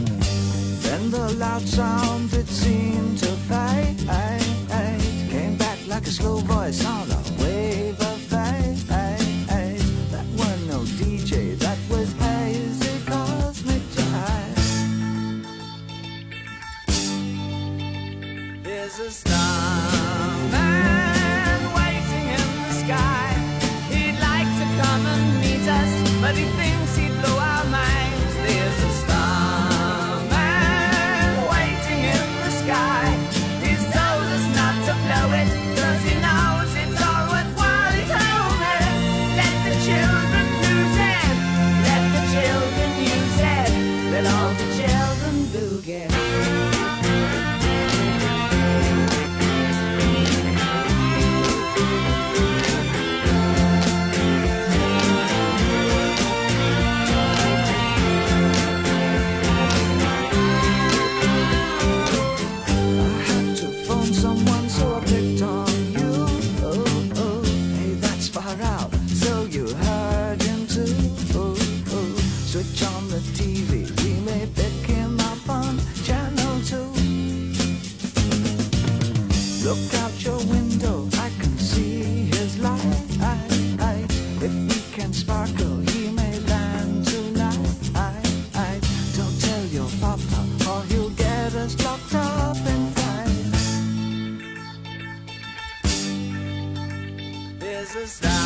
Then the loud sound, it seemed to fade, came back slow voice on a wave of faith. That were no D J, that was hazy cosmic jive. There's a starman waiting in the sky. He'd like to come and meet us, but he thinks he'd blow our minds. There's a starman waiting in the sky. He's told us not to blow it, cause he knows it's all worthwhile. He told me, let the children use it, let the children use it, let all the children boogie. Someone, so I picked on you. Oh, oh, hey, that's far out. So you heard him too. Oh, oh, switch on the T V. We may pick him up on channel two. Look out your window, I can see his light. If we can sparkle, he may land tonight. Don't tell your papa, or he'll get us locked up in fight. There's a star